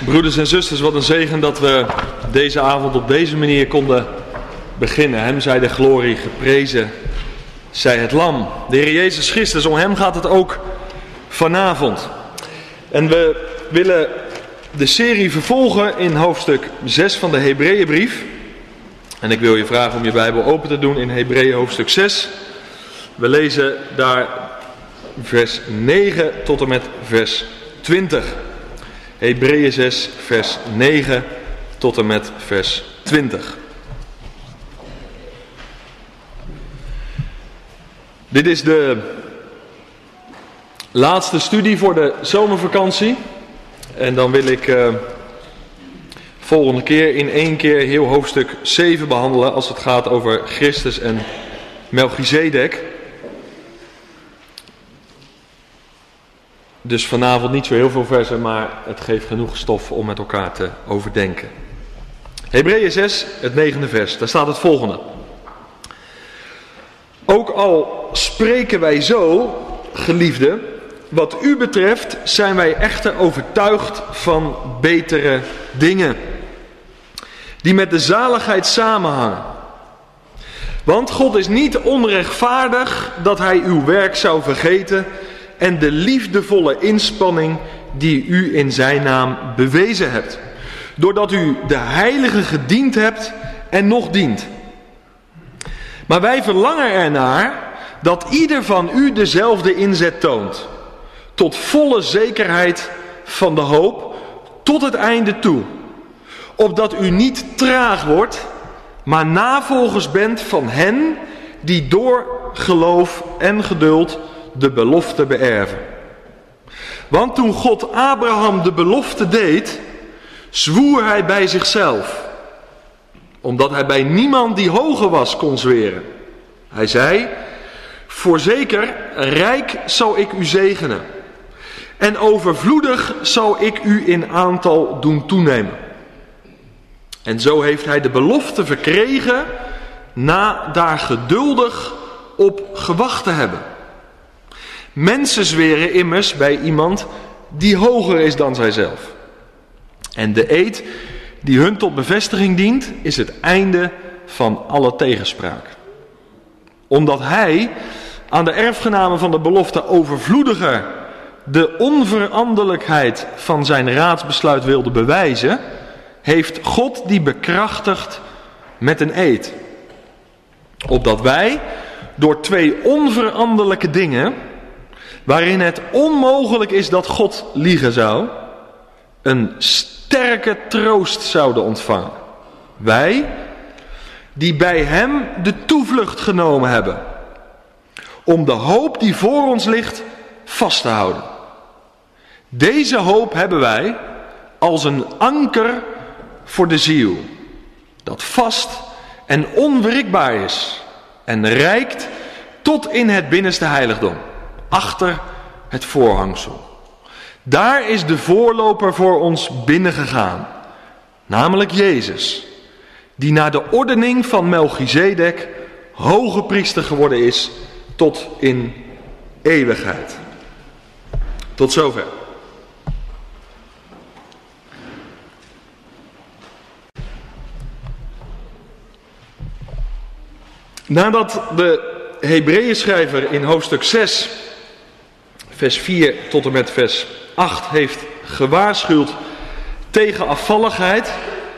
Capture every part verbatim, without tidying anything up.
Broeders en zusters, wat een zegen dat we deze avond op deze manier konden beginnen. Hem zij de glorie, geprezen zij het Lam. De Heer Jezus Christus, om hem gaat het ook vanavond. En we willen de serie vervolgen in hoofdstuk zes van de Hebreeënbrief. En ik wil je vragen om je Bijbel open te doen in Hebreeën hoofdstuk zes. We lezen daar vers negen tot en met vers twintig. Hebreeën zes, vers negen tot en met vers twintig. Dit is de laatste studie voor de zomervakantie. En dan wil ik uh, volgende keer in één keer heel hoofdstuk zeven behandelen als het gaat over Christus en Melchizedek. Dus vanavond niet zo heel veel versen, maar het geeft genoeg stof om met elkaar te overdenken. Hebreeën zes, het negende vers, daar staat het volgende. Ook al spreken wij zo, geliefden, wat u betreft zijn wij echter overtuigd van betere dingen, die met de zaligheid samenhangen. Want God is niet onrechtvaardig dat hij uw werk zou vergeten en de liefdevolle inspanning die u in zijn naam bewezen hebt, doordat u de heilige gediend hebt en nog dient. Maar wij verlangen ernaar dat ieder van u dezelfde inzet toont, tot volle zekerheid van de hoop, tot het einde toe, opdat u niet traag wordt, maar navolgers bent van hen die door geloof en geduld de belofte beërven. Want toen God Abraham de belofte deed, zwoer hij bij zichzelf, omdat hij bij niemand die hoger was kon zweren. Hij zei, voorzeker, rijk zal ik u zegenen, en overvloedig zal ik u in aantal doen toenemen. En zo heeft hij de belofte verkregen, na daar geduldig op gewacht te hebben. Mensen zweren immers bij iemand die hoger is dan zijzelf. En de eed die hun tot bevestiging dient, is het einde van alle tegenspraak. Omdat hij aan de erfgenamen van de belofte overvloediger de onveranderlijkheid van zijn raadsbesluit wilde bewijzen, heeft God die bekrachtigd met een eed. Opdat wij door twee onveranderlijke dingen, waarin het onmogelijk is dat God liegen zou, een sterke troost zouden ontvangen. Wij, die bij hem de toevlucht genomen hebben, om de hoop die voor ons ligt vast te houden. Deze hoop hebben wij als een anker voor de ziel, dat vast en onwrikbaar is en reikt tot in het binnenste heiligdom, achter het voorhangsel. Daar is de voorloper voor ons binnengegaan, namelijk Jezus, die naar de ordening van Melchizedek hoge priester geworden is tot in eeuwigheid. Tot zover. Nadat de Hebreeënschrijver in hoofdstuk zes, vers vier tot en met vers acht heeft gewaarschuwd tegen afvalligheid,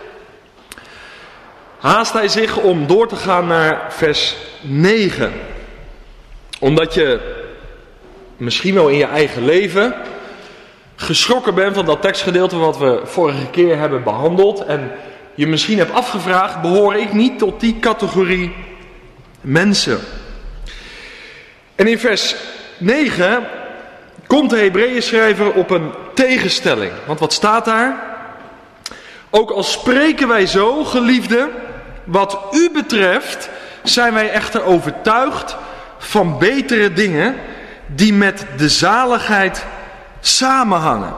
haast hij zich om door te gaan naar vers negen. Omdat je misschien wel in je eigen leven geschrokken bent van dat tekstgedeelte wat we vorige keer hebben behandeld en je misschien hebt afgevraagd, behoor ik niet tot die categorie mensen? En in vers negen komt de Hebreeënschrijver op een tegenstelling. Want wat staat daar? Ook al spreken wij zo, geliefden, wat u betreft zijn wij echter overtuigd van betere dingen die met de zaligheid samenhangen.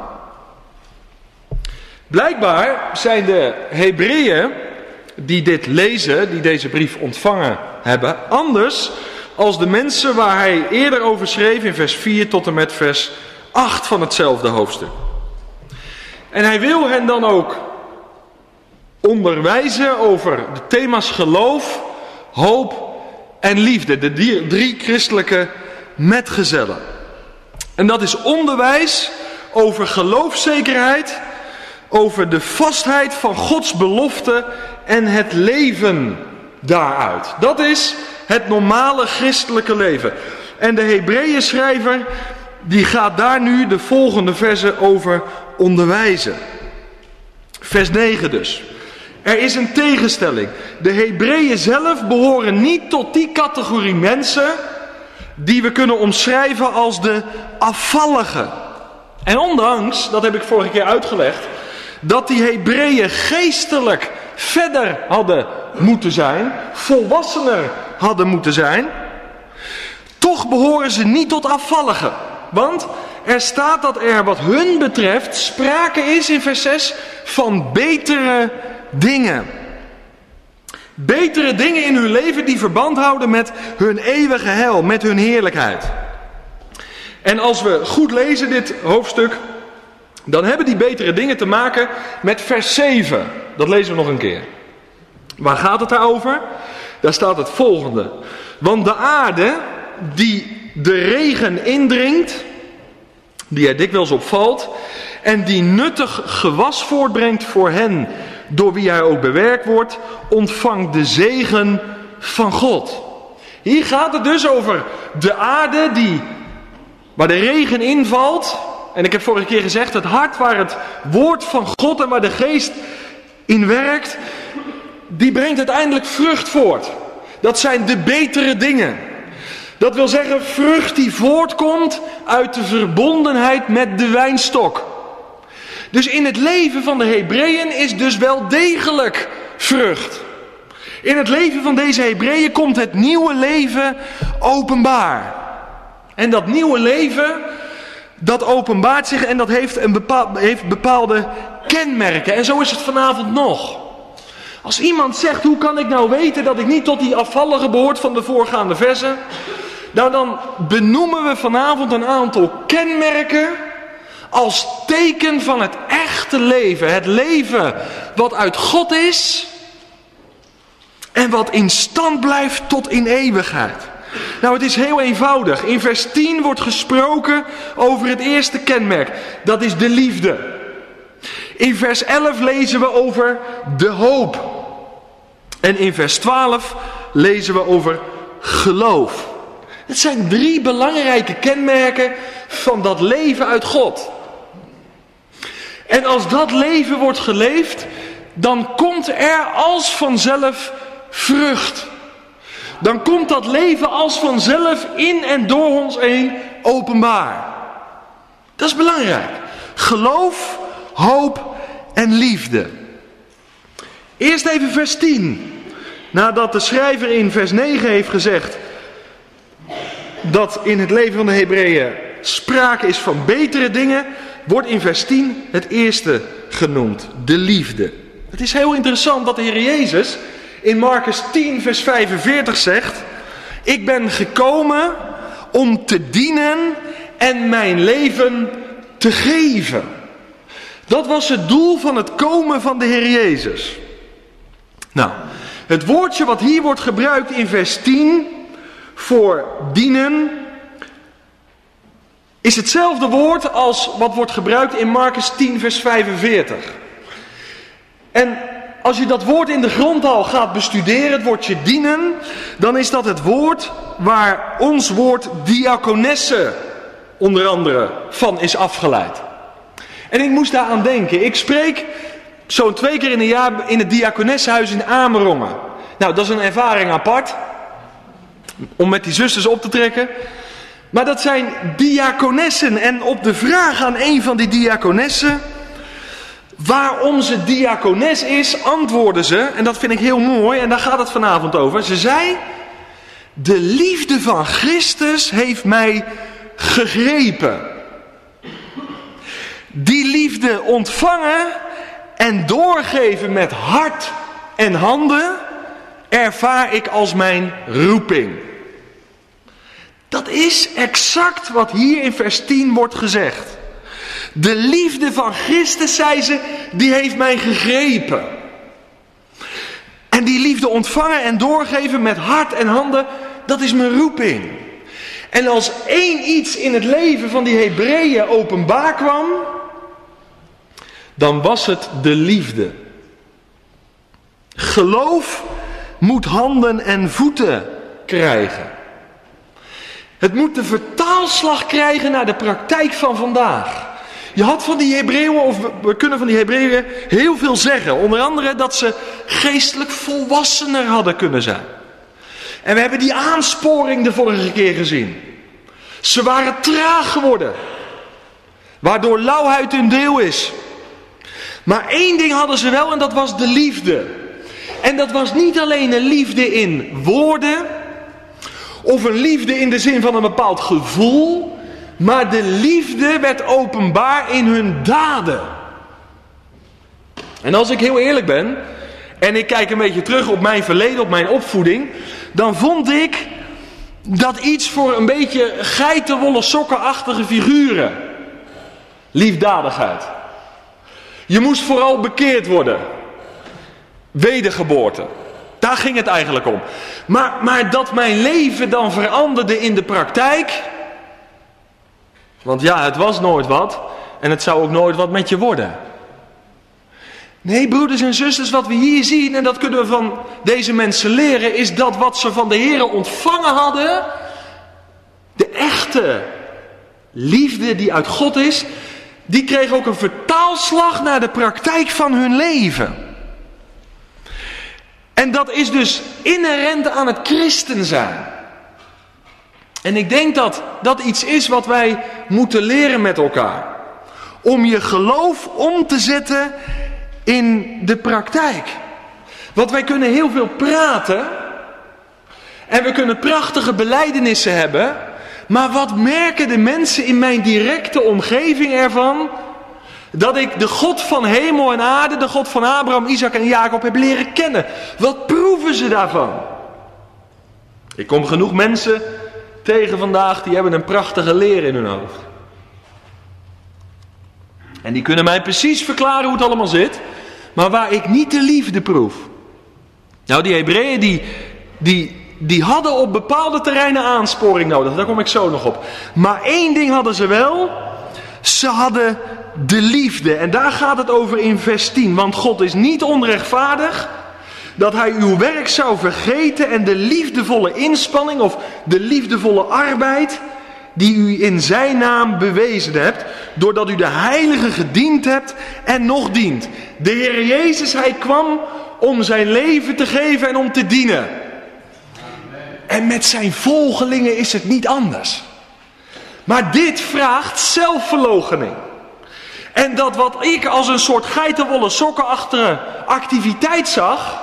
Blijkbaar zijn de Hebreeën die dit lezen, die deze brief ontvangen hebben, anders als de mensen waar hij eerder over schreef in vers vier tot en met vers acht van hetzelfde hoofdstuk. En hij wil hen dan ook onderwijzen over de thema's geloof, hoop en liefde. De drie christelijke metgezellen. En dat is onderwijs over geloofszekerheid, over de vastheid van Gods belofte en het leven daaruit. Dat is het normale christelijke leven. En de Hebreeënschrijver die gaat daar nu de volgende versen over onderwijzen. Vers negen dus. Er is een tegenstelling. De Hebreeën zelf behoren niet tot die categorie mensen die we kunnen omschrijven als de afvalligen. En ondanks, dat heb ik vorige keer uitgelegd, dat die Hebreeën geestelijk verder hadden moeten zijn, volwassener hadden moeten zijn, toch behoren ze niet tot afvalligen. Want er staat dat er wat hun betreft sprake is in vers zes van betere dingen. Betere dingen in hun leven die verband houden met hun eeuwige heil, met hun heerlijkheid. En als we goed lezen dit hoofdstuk, dan hebben die betere dingen te maken met vers zeven. Dat lezen we nog een keer. Waar gaat het daarover? Daar staat het volgende. Want de aarde die de regen indringt, die er dikwijls op valt, en die nuttig gewas voortbrengt voor hen door wie hij ook bewerkt wordt, ontvangt de zegen van God. Hier gaat het dus over de aarde die, waar de regen invalt. En ik heb vorige keer gezegd, het hart waar het woord van God en waar de geest in werkt, die brengt uiteindelijk vrucht voort. Dat zijn de betere dingen. Dat wil zeggen vrucht die voortkomt uit de verbondenheid met de wijnstok. Dus in het leven van de Hebreeën is dus wel degelijk vrucht. In het leven van deze Hebreeën komt het nieuwe leven openbaar. En dat nieuwe leven, dat openbaart zich en dat heeft, een bepaal, heeft bepaalde kenmerken. En zo is het vanavond nog. Als iemand zegt, hoe kan ik nou weten dat ik niet tot die afvallige behoort van de voorgaande versen? Nou, dan benoemen we vanavond een aantal kenmerken als teken van het echte leven. Het leven wat uit God is en wat in stand blijft tot in eeuwigheid. Nou, het is heel eenvoudig. In vers tien wordt gesproken over het eerste kenmerk. Dat is de liefde. In vers elf lezen we over de hoop. En in vers twaalf lezen we over geloof. Het zijn drie belangrijke kenmerken van dat leven uit God. En als dat leven wordt geleefd, dan komt er als vanzelf vrucht. Dan komt dat leven als vanzelf in en door ons heen openbaar. Dat is belangrijk. Geloof, hoop en liefde. Eerst even vers tien. Nadat de schrijver in vers negen heeft gezegd dat in het leven van de Hebreeën sprake is van betere dingen, wordt in vers tien het eerste genoemd, de liefde. Het is heel interessant dat de Heer Jezus in Marcus tien vers vijfenveertig zegt: ik ben gekomen om te dienen en mijn leven te geven. Dat was het doel van het komen van de Heer Jezus. Nou, het woordje wat hier wordt gebruikt in vers tien voor dienen is hetzelfde woord als wat wordt gebruikt in Marcus tien vers vijfenveertig. En als je dat woord in de grondtaal gaat bestuderen, het woordje dienen, dan is dat het woord waar ons woord diakonesse onder andere van is afgeleid. En ik moest daaraan denken. Ik spreek zo'n twee keer in een jaar in het diakonessenhuis in Amerongen. Nou, dat is een ervaring apart, om met die zusters op te trekken. Maar dat zijn diakonessen. En op de vraag aan een van die diakonessen waarom ze diakones is, antwoordden ze, en dat vind ik heel mooi, en daar gaat het vanavond over. Ze zei: de liefde van Christus heeft mij gegrepen. Die liefde ontvangen en doorgeven met hart en handen ervaar ik als mijn roeping. Dat is exact wat hier in vers tien wordt gezegd. De liefde van Christus, zei ze, die heeft mij gegrepen. En die liefde ontvangen en doorgeven met hart en handen, dat is mijn roeping. En als één iets in het leven van die Hebreeën openbaar kwam, dan was het de liefde. Geloof moet handen en voeten krijgen. Het moet de vertaalslag krijgen naar de praktijk van vandaag. Je had van die Hebreeën, of we kunnen van die Hebreeën heel veel zeggen. Onder andere dat ze geestelijk volwassener hadden kunnen zijn. En we hebben die aansporing de vorige keer gezien. Ze waren traag geworden. Waardoor lauwheid hun deel is. Maar één ding hadden ze wel en dat was de liefde. En dat was niet alleen een liefde in woorden. Of een liefde in de zin van een bepaald gevoel. Maar de liefde werd openbaar in hun daden. En als ik heel eerlijk ben. En ik kijk een beetje terug op mijn verleden, op mijn opvoeding. Dan vond ik dat iets voor een beetje geitenwolle sokkenachtige figuren. Liefdadigheid. Je moest vooral bekeerd worden. Wedergeboorte. Daar ging het eigenlijk om. Maar, maar dat mijn leven dan veranderde in de praktijk. Want ja, het was nooit wat. En het zou ook nooit wat met je worden. Nee, broeders en zusters, wat we hier zien, en dat kunnen we van deze mensen leren, is dat wat ze van de Heere ontvangen hadden, de echte liefde die uit God is, die kreeg ook een vertaalslag naar de praktijk van hun leven. En dat is dus inherent aan het christen zijn. En ik denk dat dat iets is wat wij moeten leren met elkaar. Om je geloof om te zetten in de praktijk. Want wij kunnen heel veel praten. En we kunnen prachtige belijdenissen hebben. Maar wat merken de mensen in mijn directe omgeving ervan? Dat ik de God van hemel en aarde, de God van Abraham, Isaac en Jacob heb leren kennen. Wat proeven ze daarvan? Ik kom genoeg mensen tegen vandaag die hebben een prachtige leer in hun hoofd. En die kunnen mij precies verklaren hoe het allemaal zit. Maar waar ik niet de liefde proef. Nou, die Hebreeën die, die, die hadden op bepaalde terreinen aansporing nodig. Daar kom ik zo nog op. Maar één ding hadden ze wel. Ze hadden de liefde. En daar gaat het over in vers tien. Want God is niet onrechtvaardig dat hij uw werk zou vergeten en de liefdevolle inspanning of de liefdevolle arbeid die u in zijn naam bewezen hebt, doordat u de heilige gediend hebt en nog dient. De Heer Jezus, hij kwam om zijn leven te geven en om te dienen. En met zijn volgelingen is het niet anders. Maar dit vraagt zelfverloochening. En dat wat ik als een soort geitenwolle sokkenachtige activiteit zag,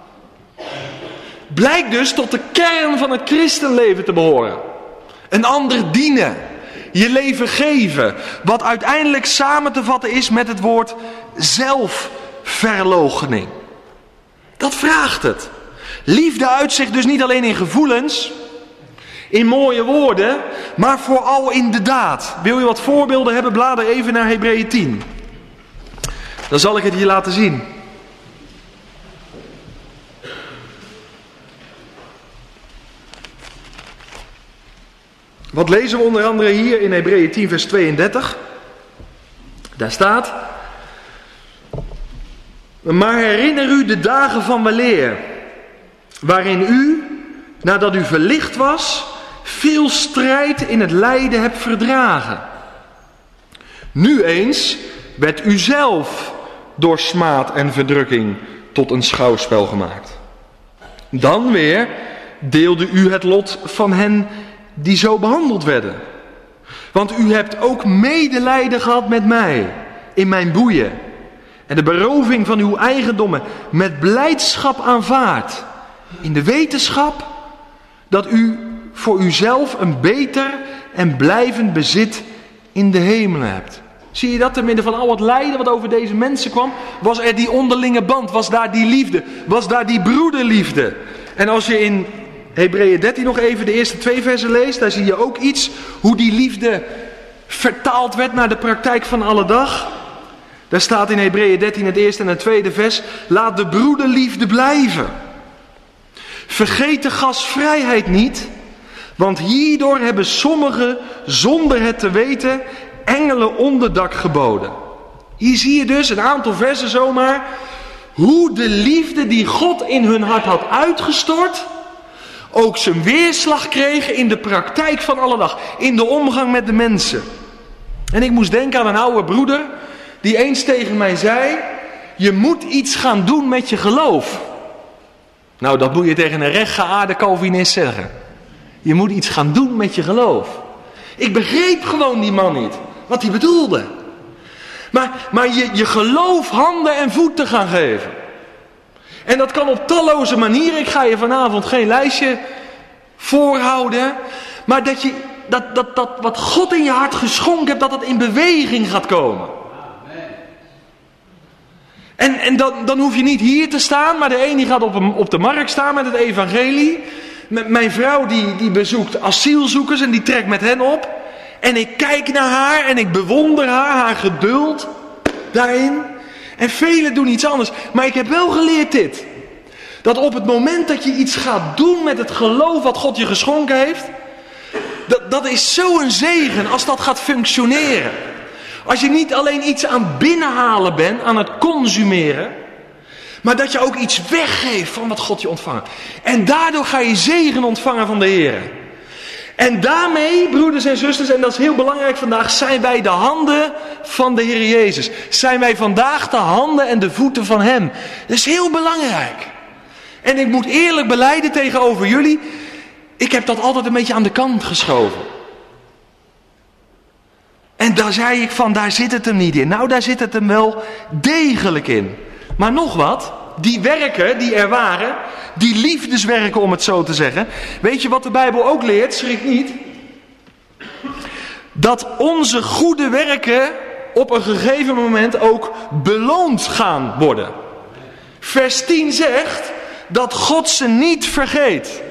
blijkt dus tot de kern van het christenleven te behoren. Een ander dienen. Je leven geven. Wat uiteindelijk samen te vatten is met het woord zelfverloochening. Dat vraagt het. Liefde uit zich dus niet alleen in gevoelens, in mooie woorden, maar vooral in de daad. Wil je wat voorbeelden hebben? Blader even naar Hebreeën tien. Dan zal ik het je laten zien. Wat lezen we onder andere hier in Hebreeën tien vers tweeëndertig? Daar staat: maar herinner u de dagen van weleer, waarin u, nadat u verlicht was, veel strijd in het lijden hebt verdragen. Nu eens werd u zelf door smaad en verdrukking tot een schouwspel gemaakt. Dan weer deelde u het lot van hen die zo behandeld werden. Want u hebt ook medelijden gehad met mij in mijn boeien en de beroving van uw eigendommen met blijdschap aanvaard, in de wetenschap dat u voor uzelf een beter en blijvend bezit in de hemelen hebt. Zie je dat? Te midden van al het lijden wat over deze mensen kwam, was er die onderlinge band, was daar die liefde, was daar die broederliefde. En als je in Hebreeën dertien nog even de eerste twee versen leest, daar zie je ook iets hoe die liefde vertaald werd naar de praktijk van alle dag. Daar staat in Hebreeën dertien het eerste en het tweede vers. Laat de broederliefde blijven. Vergeet de gastvrijheid niet. Want hierdoor hebben sommigen, zonder het te weten, engelen onderdak geboden. Hier zie je dus een aantal versen zomaar. Hoe de liefde die God in hun hart had uitgestort, ook zijn weerslag kreeg in de praktijk van alle dag. In de omgang met de mensen. En ik moest denken aan een oude broeder die eens tegen mij zei: je moet iets gaan doen met je geloof. Nou, dat moet je tegen een rechtgeaarde Calvinist zeggen. Je moet iets gaan doen met je geloof. Ik begreep gewoon die man niet, wat hij bedoelde. Maar, maar je, je geloof handen en voeten gaan geven. En dat kan op talloze manieren. Ik ga je vanavond geen lijstje voorhouden. Maar dat, je, dat, dat, dat wat God in je hart geschonken hebt, dat dat in beweging gaat komen. En, en dan, dan hoef je niet hier te staan, maar de een die gaat op, een, op de markt staan met het evangelie. M- mijn vrouw die, die bezoekt asielzoekers en die trekt met hen op. En ik kijk naar haar en ik bewonder haar, haar geduld daarin. En velen doen iets anders. Maar ik heb wel geleerd dit. Dat op het moment dat je iets gaat doen met het geloof wat God je geschonken heeft. Dat, dat is zo'n zegen als dat gaat functioneren. Als je niet alleen iets aan het binnenhalen bent, aan het consumeren. Maar dat je ook iets weggeeft van wat God je ontvangt. En daardoor ga je zegen ontvangen van de Heer. En daarmee, broeders en zusters, en dat is heel belangrijk vandaag, zijn wij de handen van de Heer Jezus. Zijn wij vandaag de handen en de voeten van Hem. Dat is heel belangrijk. En ik moet eerlijk belijden tegenover jullie, ik heb dat altijd een beetje aan de kant geschoven. En daar zei ik van, daar zit het hem niet in. Nou, daar zit het hem wel degelijk in. Maar nog wat, die werken die er waren, die liefdeswerken om het zo te zeggen. Weet je wat de Bijbel ook leert, schrik niet. Dat onze goede werken op een gegeven moment ook beloond gaan worden. Vers tien zegt dat God ze niet vergeet.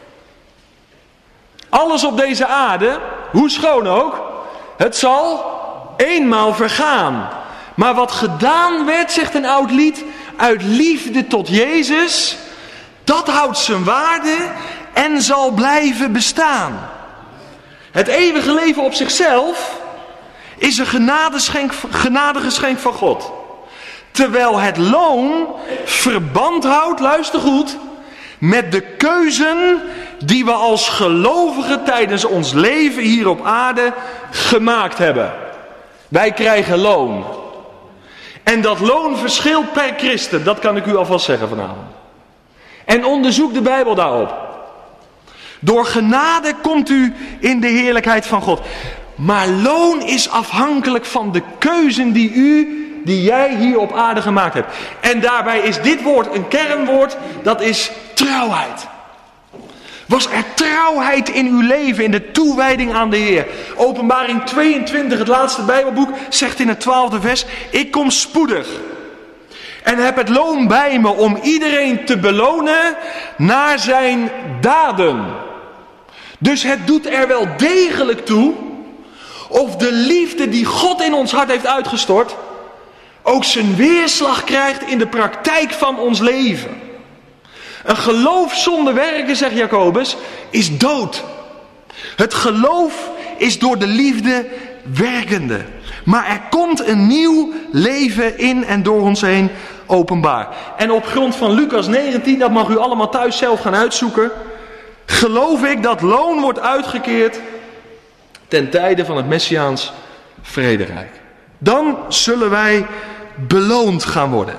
Alles op deze aarde, hoe schoon ook, het zal eenmaal vergaan. Maar wat gedaan werd, zegt een oud lied, uit liefde tot Jezus, dat houdt zijn waarde en zal blijven bestaan. Het eeuwige leven op zichzelf is een genadeschenk, genadegeschenk van God. Terwijl het loon verband houdt, luister goed, met de keuzen die we als gelovigen tijdens ons leven hier op aarde gemaakt hebben. Wij krijgen loon. En dat loon verschilt per christen, dat kan ik u alvast zeggen vanavond. En onderzoek de Bijbel daarop. Door genade komt u in de heerlijkheid van God. Maar loon is afhankelijk van de keuzen die u, die jij hier op aarde gemaakt hebt. En daarbij is dit woord een kernwoord, dat is trouwheid. Was er trouwheid in uw leven, in de toewijding aan de Heer? Openbaring tweeëntwintig, het laatste Bijbelboek, zegt in het twaalfde vers: ik kom spoedig en heb het loon bij me om iedereen te belonen naar zijn daden. Dus het doet er wel degelijk toe of de liefde die God in ons hart heeft uitgestort ook zijn weerslag krijgt in de praktijk van ons leven. Een geloof zonder werken, zegt Jacobus, is dood. Het geloof is door de liefde werkende. Maar er komt een nieuw leven in en door ons heen openbaar. En op grond van Lucas negentien, dat mag u allemaal thuis zelf gaan uitzoeken, geloof ik dat loon wordt uitgekeerd ten tijde van het Messiaans vrederijk. Dan zullen wij beloond gaan worden.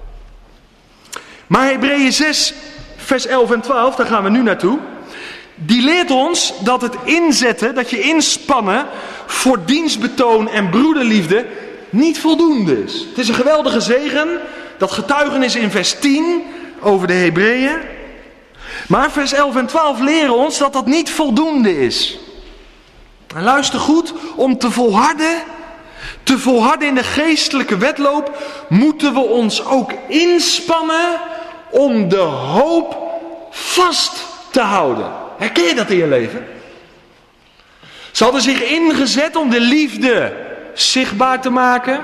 Maar Hebreeën zes, vers elf en twaalf, daar gaan we nu naartoe. Die leert ons dat het inzetten, dat je inspannen voor dienstbetoon en broederliefde niet voldoende is. Het is een geweldige zegen, dat getuigenis in vers tien over de Hebreeën. Maar vers elf en twaalf leren ons dat dat niet voldoende is. En luister goed, om te volharden, te volharden in de geestelijke wedloop, moeten we ons ook inspannen om de hoop vast te houden. Herken je dat in je leven? Ze hadden zich ingezet om de liefde zichtbaar te maken.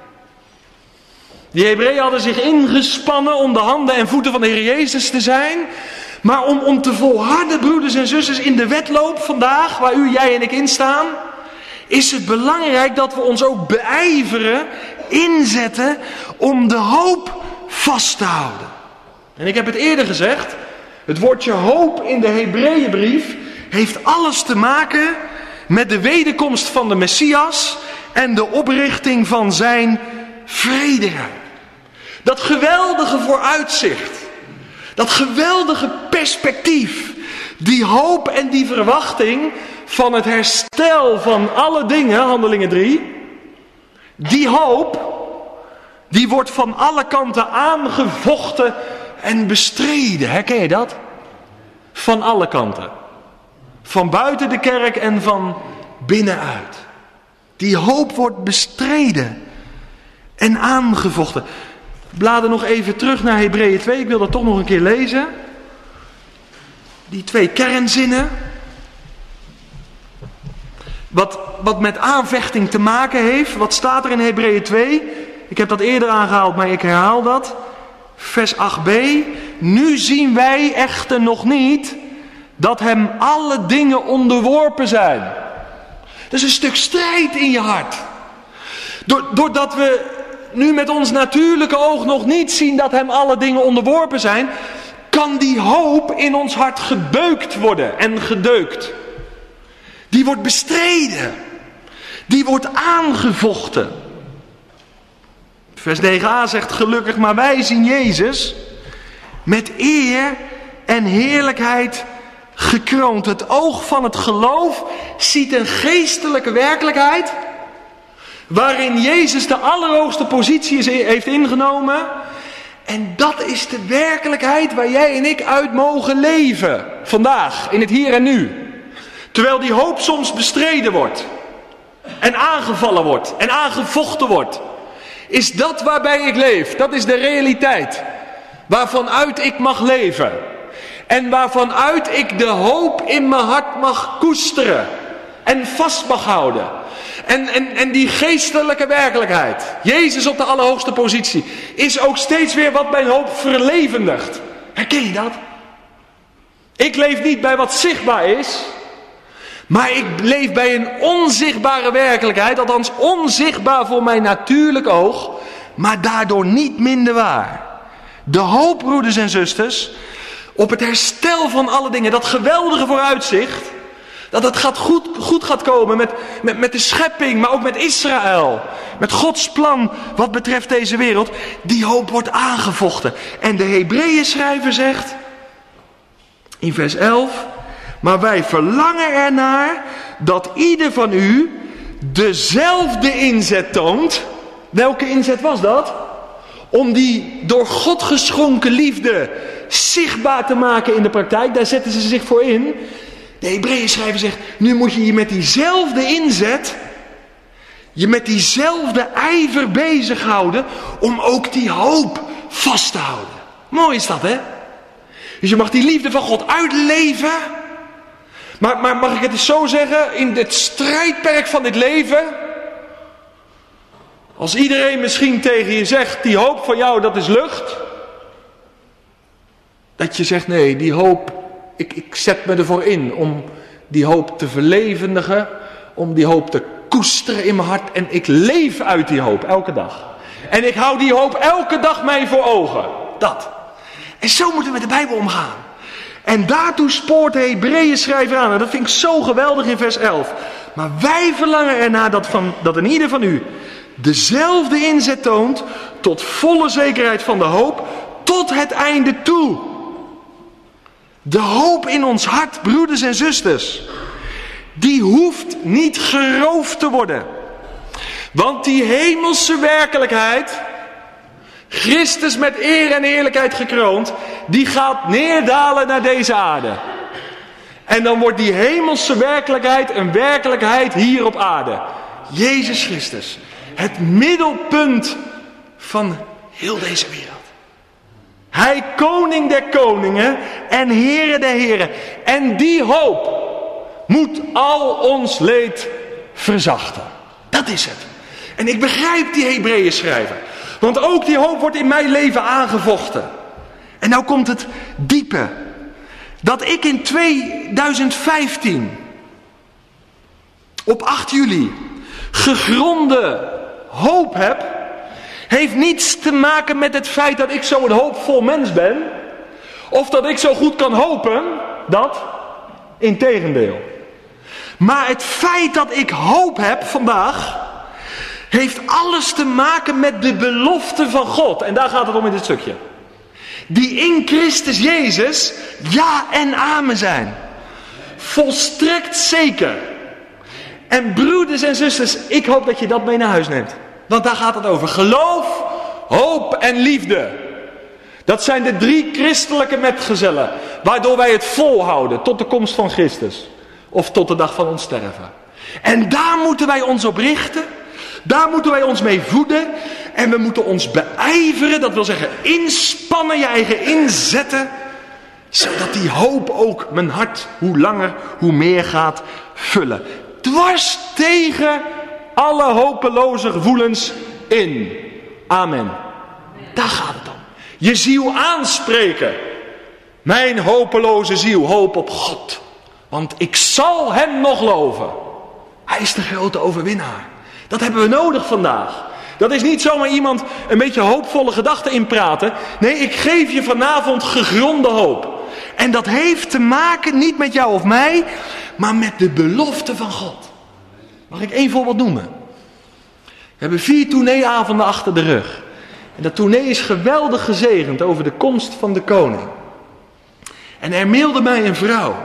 Die Hebreeën hadden zich ingespannen om de handen en voeten van de Heer Jezus te zijn. Maar om, om te volharden, broeders en zusters, in de wedloop vandaag, waar u, jij en ik in staan, is het belangrijk dat we ons ook beijveren, inzetten om de hoop vast te houden. En ik heb het eerder gezegd, het woordje hoop in de Hebreeënbrief heeft alles te maken met de wederkomst van de Messias en de oprichting van zijn vrederijk. Dat geweldige vooruitzicht, dat geweldige perspectief, die hoop en die verwachting van het herstel van alle dingen, Handelingen drie, die hoop, die wordt van alle kanten aangevochten en bestreden. Herken je dat? Van alle kanten. Van buiten de kerk en van binnenuit. Die hoop wordt bestreden en aangevochten. Blader nog even terug naar Hebreeën twee. Ik wil dat toch nog een keer lezen. Die twee kernzinnen. Wat, wat met aanvechting te maken heeft. Wat staat er in Hebreeën twee? Ik heb dat eerder aangehaald, maar ik herhaal dat. Vers acht b. Nu zien wij echter nog niet dat hem alle dingen onderworpen zijn. Dat is een stuk strijd in je hart. Doordat we nu met ons natuurlijke oog nog niet zien dat hem alle dingen onderworpen zijn, kan die hoop in ons hart gebeukt worden en gedeukt. Die wordt bestreden. Die wordt aangevochten. Vers negen a zegt, gelukkig maar wij zien Jezus met eer en heerlijkheid gekroond. Het oog van het geloof ziet een geestelijke werkelijkheid waarin Jezus de allerhoogste positie heeft ingenomen. En dat is de werkelijkheid waar jij en ik uit mogen leven. Vandaag, in het hier en nu. Terwijl die hoop soms bestreden wordt. En aangevallen wordt. En aangevochten wordt. Is dat waarbij ik leef. Dat is de realiteit. Waarvanuit ik mag leven. En waarvanuit ik de hoop in mijn hart mag koesteren. En vast mag houden. En, en, en die geestelijke werkelijkheid. Jezus op de allerhoogste positie. Is ook steeds weer wat mijn hoop verlevendigt. Herken je dat? Ik leef niet bij wat zichtbaar is. Maar ik leef bij een onzichtbare werkelijkheid. Althans onzichtbaar voor mijn natuurlijk oog. Maar daardoor niet minder waar. De hoop, broeders en zusters. Op het herstel van alle dingen. Dat geweldige vooruitzicht. Dat het gaat goed, goed gaat komen met, met, met de schepping. Maar ook met Israël. Met Gods plan wat betreft deze wereld. Die hoop wordt aangevochten. En de Hebreeën schrijver zegt. In vers elf. Maar wij verlangen ernaar dat ieder van u dezelfde inzet toont. Welke inzet was dat? Om die door God geschonken liefde zichtbaar te maken in de praktijk. Daar zetten ze zich voor in. De Hebreeën schrijver zegt, nu moet je je met diezelfde inzet, je met diezelfde ijver bezighouden om ook die hoop vast te houden. Mooi is dat, hè? Dus je mag die liefde van God uitleven. Maar, maar mag ik het eens zo zeggen, in het strijdperk van dit leven, als iedereen misschien tegen je zegt, die hoop van jou dat is lucht, dat je zegt, nee, die hoop, ik, ik zet me ervoor in om die hoop te verlevendigen, om die hoop te koesteren in mijn hart en ik leef uit die hoop elke dag. En ik hou die hoop elke dag mij voor ogen. Dat. En zo moeten we met de Bijbel omgaan. En daartoe spoort de Hebreeën schrijver aan. En dat vind ik zo geweldig in vers elf. Maar wij verlangen ernaar dat, van, dat een ieder van u dezelfde inzet toont tot volle zekerheid van de hoop tot het einde toe. De hoop in ons hart, broeders en zusters, die hoeft niet geroofd te worden. Want die hemelse werkelijkheid, Christus met eer en eerlijkheid gekroond, die gaat neerdalen naar deze aarde. En dan wordt die hemelse werkelijkheid een werkelijkheid hier op aarde. Jezus Christus, het middelpunt van heel deze wereld. Hij koning der koningen en heren der heren. En die hoop, moet al ons leed verzachten. Dat is het. En ik begrijp die Hebreeën schrijver. Want ook die hoop wordt in mijn leven aangevochten. En nou komt het diepe. Dat ik in tweeduizend vijftien, op acht juli, gegronde hoop heb, heeft niets te maken met het feit dat ik zo'n hoopvol mens ben. Of dat ik zo goed kan hopen. Dat, integendeel. Maar het feit dat ik hoop heb vandaag, heeft alles te maken met de belofte van God. En daar gaat het om in dit stukje. Die in Christus Jezus ja en amen zijn. Volstrekt zeker. En broeders en zusters, ik hoop dat je dat mee naar huis neemt. Want daar gaat het over. Geloof, hoop en liefde. Dat zijn de drie christelijke metgezellen. Waardoor wij het volhouden tot de komst van Christus. Of tot de dag van ons sterven. En daar moeten wij ons op richten. Daar moeten wij ons mee voeden. En we moeten ons beijveren. Dat wil zeggen inspannen, je eigen inzetten. Zodat die hoop ook mijn hart hoe langer hoe meer gaat vullen. Dwars tegen alle hopeloze gevoelens in. Amen. Daar gaat het om. Je ziel aanspreken. Mijn hopeloze ziel, hoop op God. Want ik zal hem nog loven. Hij is de grote overwinnaar. Dat hebben we nodig vandaag. Dat is niet zomaar iemand een beetje hoopvolle gedachten inpraten. Nee, ik geef je vanavond gegronde hoop. En dat heeft te maken niet met jou of mij, maar met de belofte van God. Mag ik één voorbeeld noemen? We hebben vier tourneeavonden achter de rug. En dat tournee is geweldig gezegend over de komst van de koning. En er mailde mij een vrouw.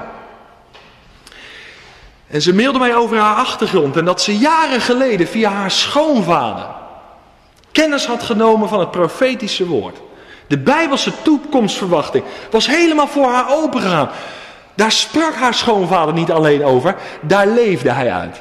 En ze mailde mij over haar achtergrond. En dat ze jaren geleden via haar schoonvader kennis had genomen van het profetische woord. De Bijbelse toekomstverwachting was helemaal voor haar opengegaan. Daar sprak haar schoonvader niet alleen over. Daar leefde hij uit.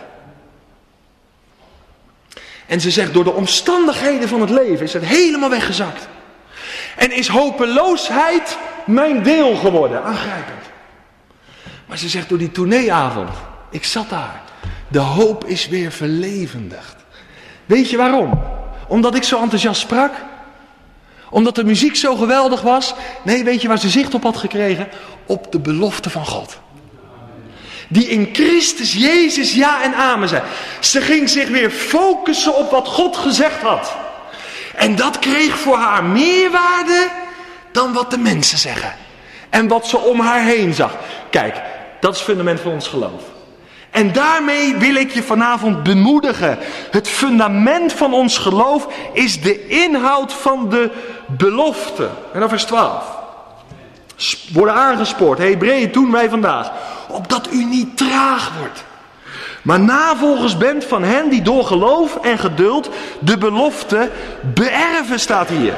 En ze zegt, door de omstandigheden van het leven is het helemaal weggezakt. En is hopeloosheid mijn deel geworden. Aangrijpend. Maar ze zegt, door die tourneeavond, ik zat daar. De hoop is weer verlevendigd. Weet je waarom? Omdat ik zo enthousiast sprak? Omdat de muziek zo geweldig was? Nee, weet je waar ze zicht op had gekregen? Op de belofte van God. Die in Christus Jezus ja en amen zijn. Ze ging zich weer focussen op wat God gezegd had. En dat kreeg voor haar meer waarde dan wat de mensen zeggen. En wat ze om haar heen zag. Kijk, dat is het fundament van ons geloof. En daarmee wil ik je vanavond bemoedigen. Het fundament van ons geloof is de inhoud van de belofte. En dan vers twaalf. Worden aangespoord, Hebreeën toen wij vandaag. Opdat u niet traag wordt. Maar navolgers bent van hen die door geloof en geduld de belofte beërven, staat hier.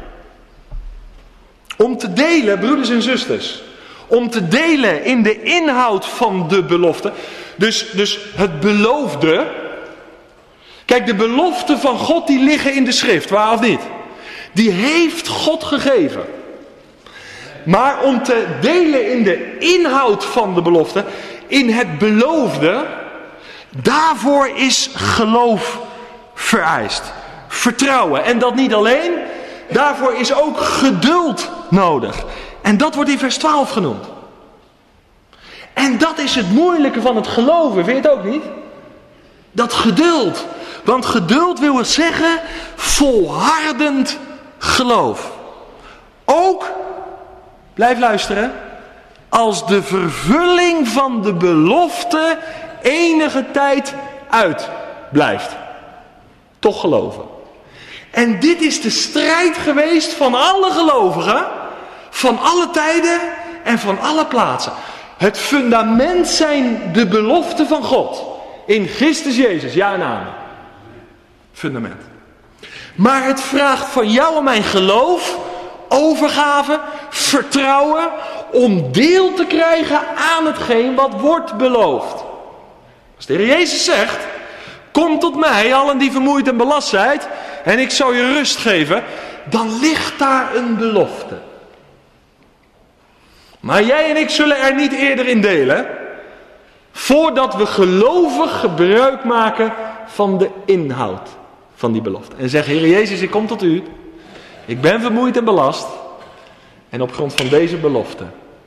Om te delen, broeders en zusters. Om te delen in de inhoud van de belofte. Dus, dus het beloofde. Kijk, de beloften van God die liggen in de schrift, waar of niet? Die heeft God gegeven. Maar om te delen in de inhoud van de belofte, in het beloofde, daarvoor is geloof vereist. Vertrouwen. En dat niet alleen, daarvoor is ook geduld nodig. En dat wordt in vers twaalf genoemd. En dat is het moeilijke van het geloven, vind je het ook niet? Dat geduld. Want geduld wil zeggen volhardend geloof. Ook, blijf luisteren, als de vervulling van de belofte enige tijd uitblijft. Toch geloven. En dit is de strijd geweest van alle gelovigen, van alle tijden en van alle plaatsen. Het fundament zijn de beloften van God. In Christus Jezus, ja en amen. Fundament. Maar het vraagt van jou en mijn geloof, overgave, vertrouwen, om deel te krijgen aan hetgeen wat wordt beloofd. Als de Heer Jezus zegt, kom tot mij, allen die vermoeid en belast zijn, en ik zal je rust geven, dan ligt daar een belofte. Maar jij en ik zullen er niet eerder in delen, Voordat we gelovig gebruik maken van de inhoud van die belofte. En zeggen, Heer Jezus, ik kom tot u. Ik ben vermoeid en belast. En op grond van deze belofte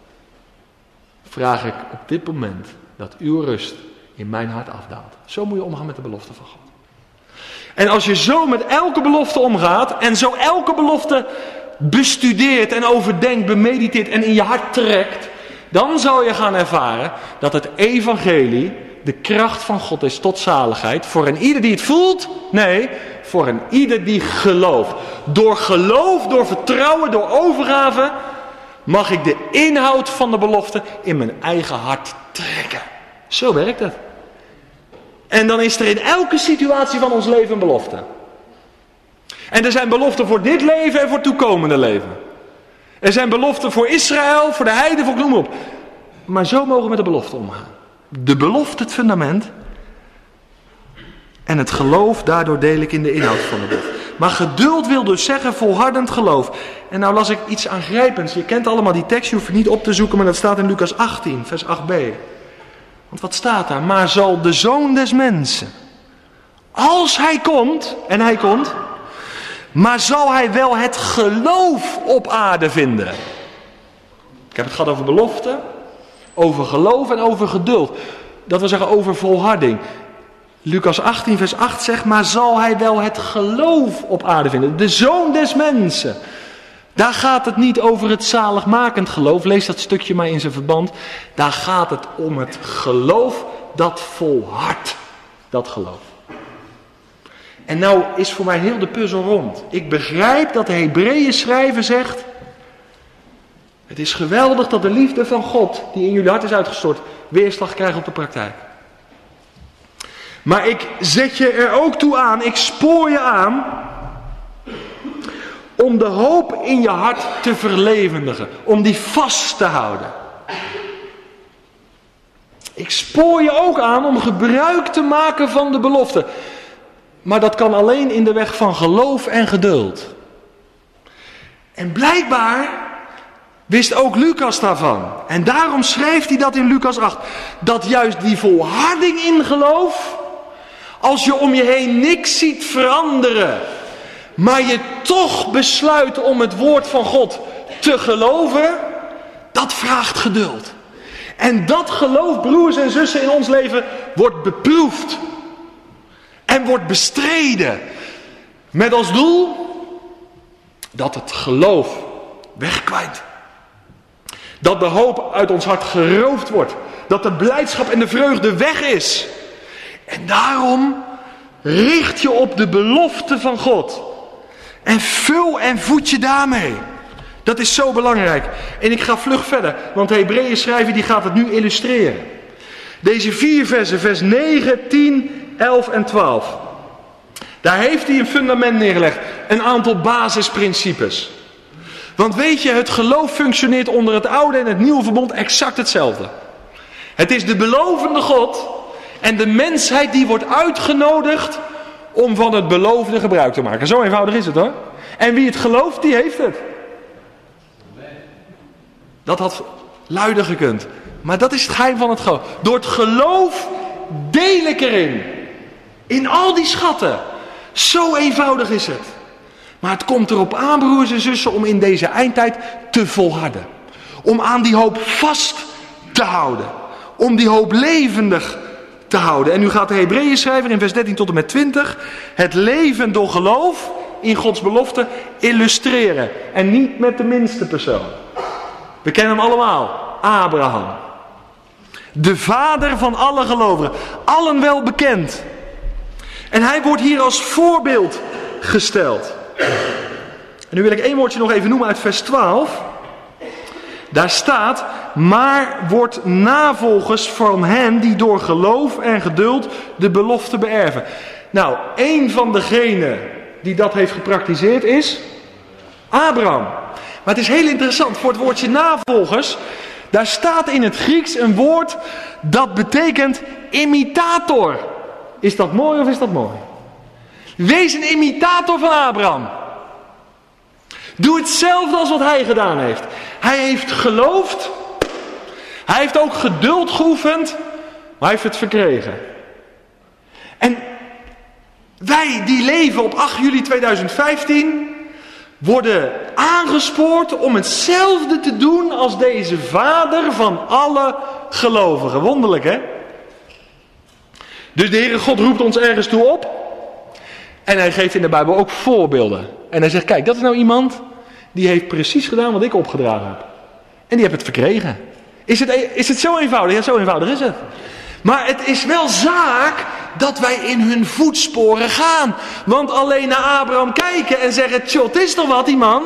vraag ik op dit moment dat uw rust in mijn hart afdaalt. Zo moet je omgaan met de belofte van God. En als je zo met elke belofte omgaat en zo elke belofte bestudeert en overdenkt, bemediteert en in je hart trekt, dan zal je gaan ervaren dat het evangelie de kracht van God is tot zaligheid. Voor een ieder die het voelt, nee, voor een ieder die gelooft. Door geloof, door vertrouwen, door overgave mag ik de inhoud van de belofte in mijn eigen hart trekken. Zo werkt het. En dan is er in elke situatie van ons leven een belofte. En er zijn beloften voor dit leven en voor het toekomende leven. Er zijn beloften voor Israël, voor de heiden, voor noem op. Maar zo mogen we met de belofte omgaan. De belofte, het fundament. En het geloof, daardoor deel ik in de inhoud van de belofte. Maar geduld wil dus zeggen volhardend geloof. En nou las ik iets aangrijpends. Je kent allemaal die tekst, je hoeft het niet op te zoeken, maar dat staat in Lucas achttien, vers acht b. Want wat staat daar? Maar zal de Zoon des Mensen, als hij komt, en hij komt, maar zal hij wel het geloof op aarde vinden? Ik heb het gehad over belofte, over geloof en over geduld. Dat wil zeggen over volharding. Lucas achttien vers acht zegt, maar zal hij wel het geloof op aarde vinden? De Zoon des Mensen. Daar gaat het niet over het zaligmakend geloof. Lees dat stukje maar in zijn verband. Daar gaat het om het geloof dat volhardt. Dat geloof. En nou is voor mij heel de puzzel rond. Ik begrijp dat de Hebreeën schrijver zegt, het is geweldig dat de liefde van God, die in jullie hart is uitgestort, weerslag krijgt op de praktijk. Maar ik zet je er ook toe aan, ik spoor je aan, om de hoop in je hart te verlevendigen. Om die vast te houden. Ik spoor je ook aan om gebruik te maken van de belofte. Maar dat kan alleen in de weg van geloof en geduld. En blijkbaar wist ook Lucas daarvan. En daarom schrijft hij dat in Lucas acht. Dat juist die volharding in geloof, als je om je heen niks ziet veranderen, maar je toch besluit om het woord van God te geloven, dat vraagt geduld. En dat geloof, broers en zussen, in ons leven wordt beproefd. En wordt bestreden. Met als doel dat het geloof wegkwijnt. Dat de hoop uit ons hart geroofd wordt. Dat de blijdschap en de vreugde weg is. En daarom richt je op de belofte van God. En vul en voed je daarmee. Dat is zo belangrijk. En ik ga vlug verder. Want de Hebreeën schrijver die gaat het nu illustreren. Deze vier versen, vers negen, tien, elf en twaalf. Daar heeft hij een fundament neergelegd. Een aantal basisprincipes. Want weet je, het geloof functioneert onder het oude en het nieuwe verbond exact hetzelfde. Het is de belovende God en de mensheid die wordt uitgenodigd om van het beloofde gebruik te maken. Zo eenvoudig is het hoor. En wie het gelooft, die heeft het. Dat had luider gekund. Maar dat is het geheim van het geloof. Door het geloof deel ik erin. In al die schatten. Zo eenvoudig is het. Maar het komt erop aan, broers en zussen, om in deze eindtijd te volharden. Om aan die hoop vast te houden. Om die hoop levendig te houden. En nu gaat de Hebreeën schrijver in vers dertien tot en met twintig het leven door geloof in Gods belofte illustreren. En niet met de minste persoon. We kennen hem allemaal. Abraham. De vader van alle gelovigen. Allen wel bekend. En hij wordt hier als voorbeeld gesteld. En nu wil ik één woordje nog even noemen uit vers twaalf. Daar staat, maar wordt navolgers van hen die door geloof en geduld de belofte beërven. Nou, één van degenen die dat heeft gepraktiseerd is Abraham. Maar het is heel interessant, voor het woordje navolgers, daar staat in het Grieks een woord dat betekent imitator. Is dat mooi of is dat mooi? Wees een imitator van Abraham. Doe hetzelfde als wat hij gedaan heeft. Hij heeft geloofd. Hij heeft ook geduld geoefend. hij heeft het verkregen. En wij die leven op acht juli tweeduizend vijftien... worden aangespoord om hetzelfde te doen als deze vader van alle gelovigen. Wonderlijk, hè? Dus de Heere God roept ons ergens toe op. En hij geeft in de Bijbel ook voorbeelden. En hij zegt, kijk, dat is nou iemand die heeft precies gedaan wat ik opgedragen heb. En die heeft het verkregen. Is het, is het zo eenvoudig? Ja, zo eenvoudig is het. Maar het is wel zaak dat wij in hun voetsporen gaan. Want alleen naar Abraham kijken en zeggen, tjoh, het is toch wat die man?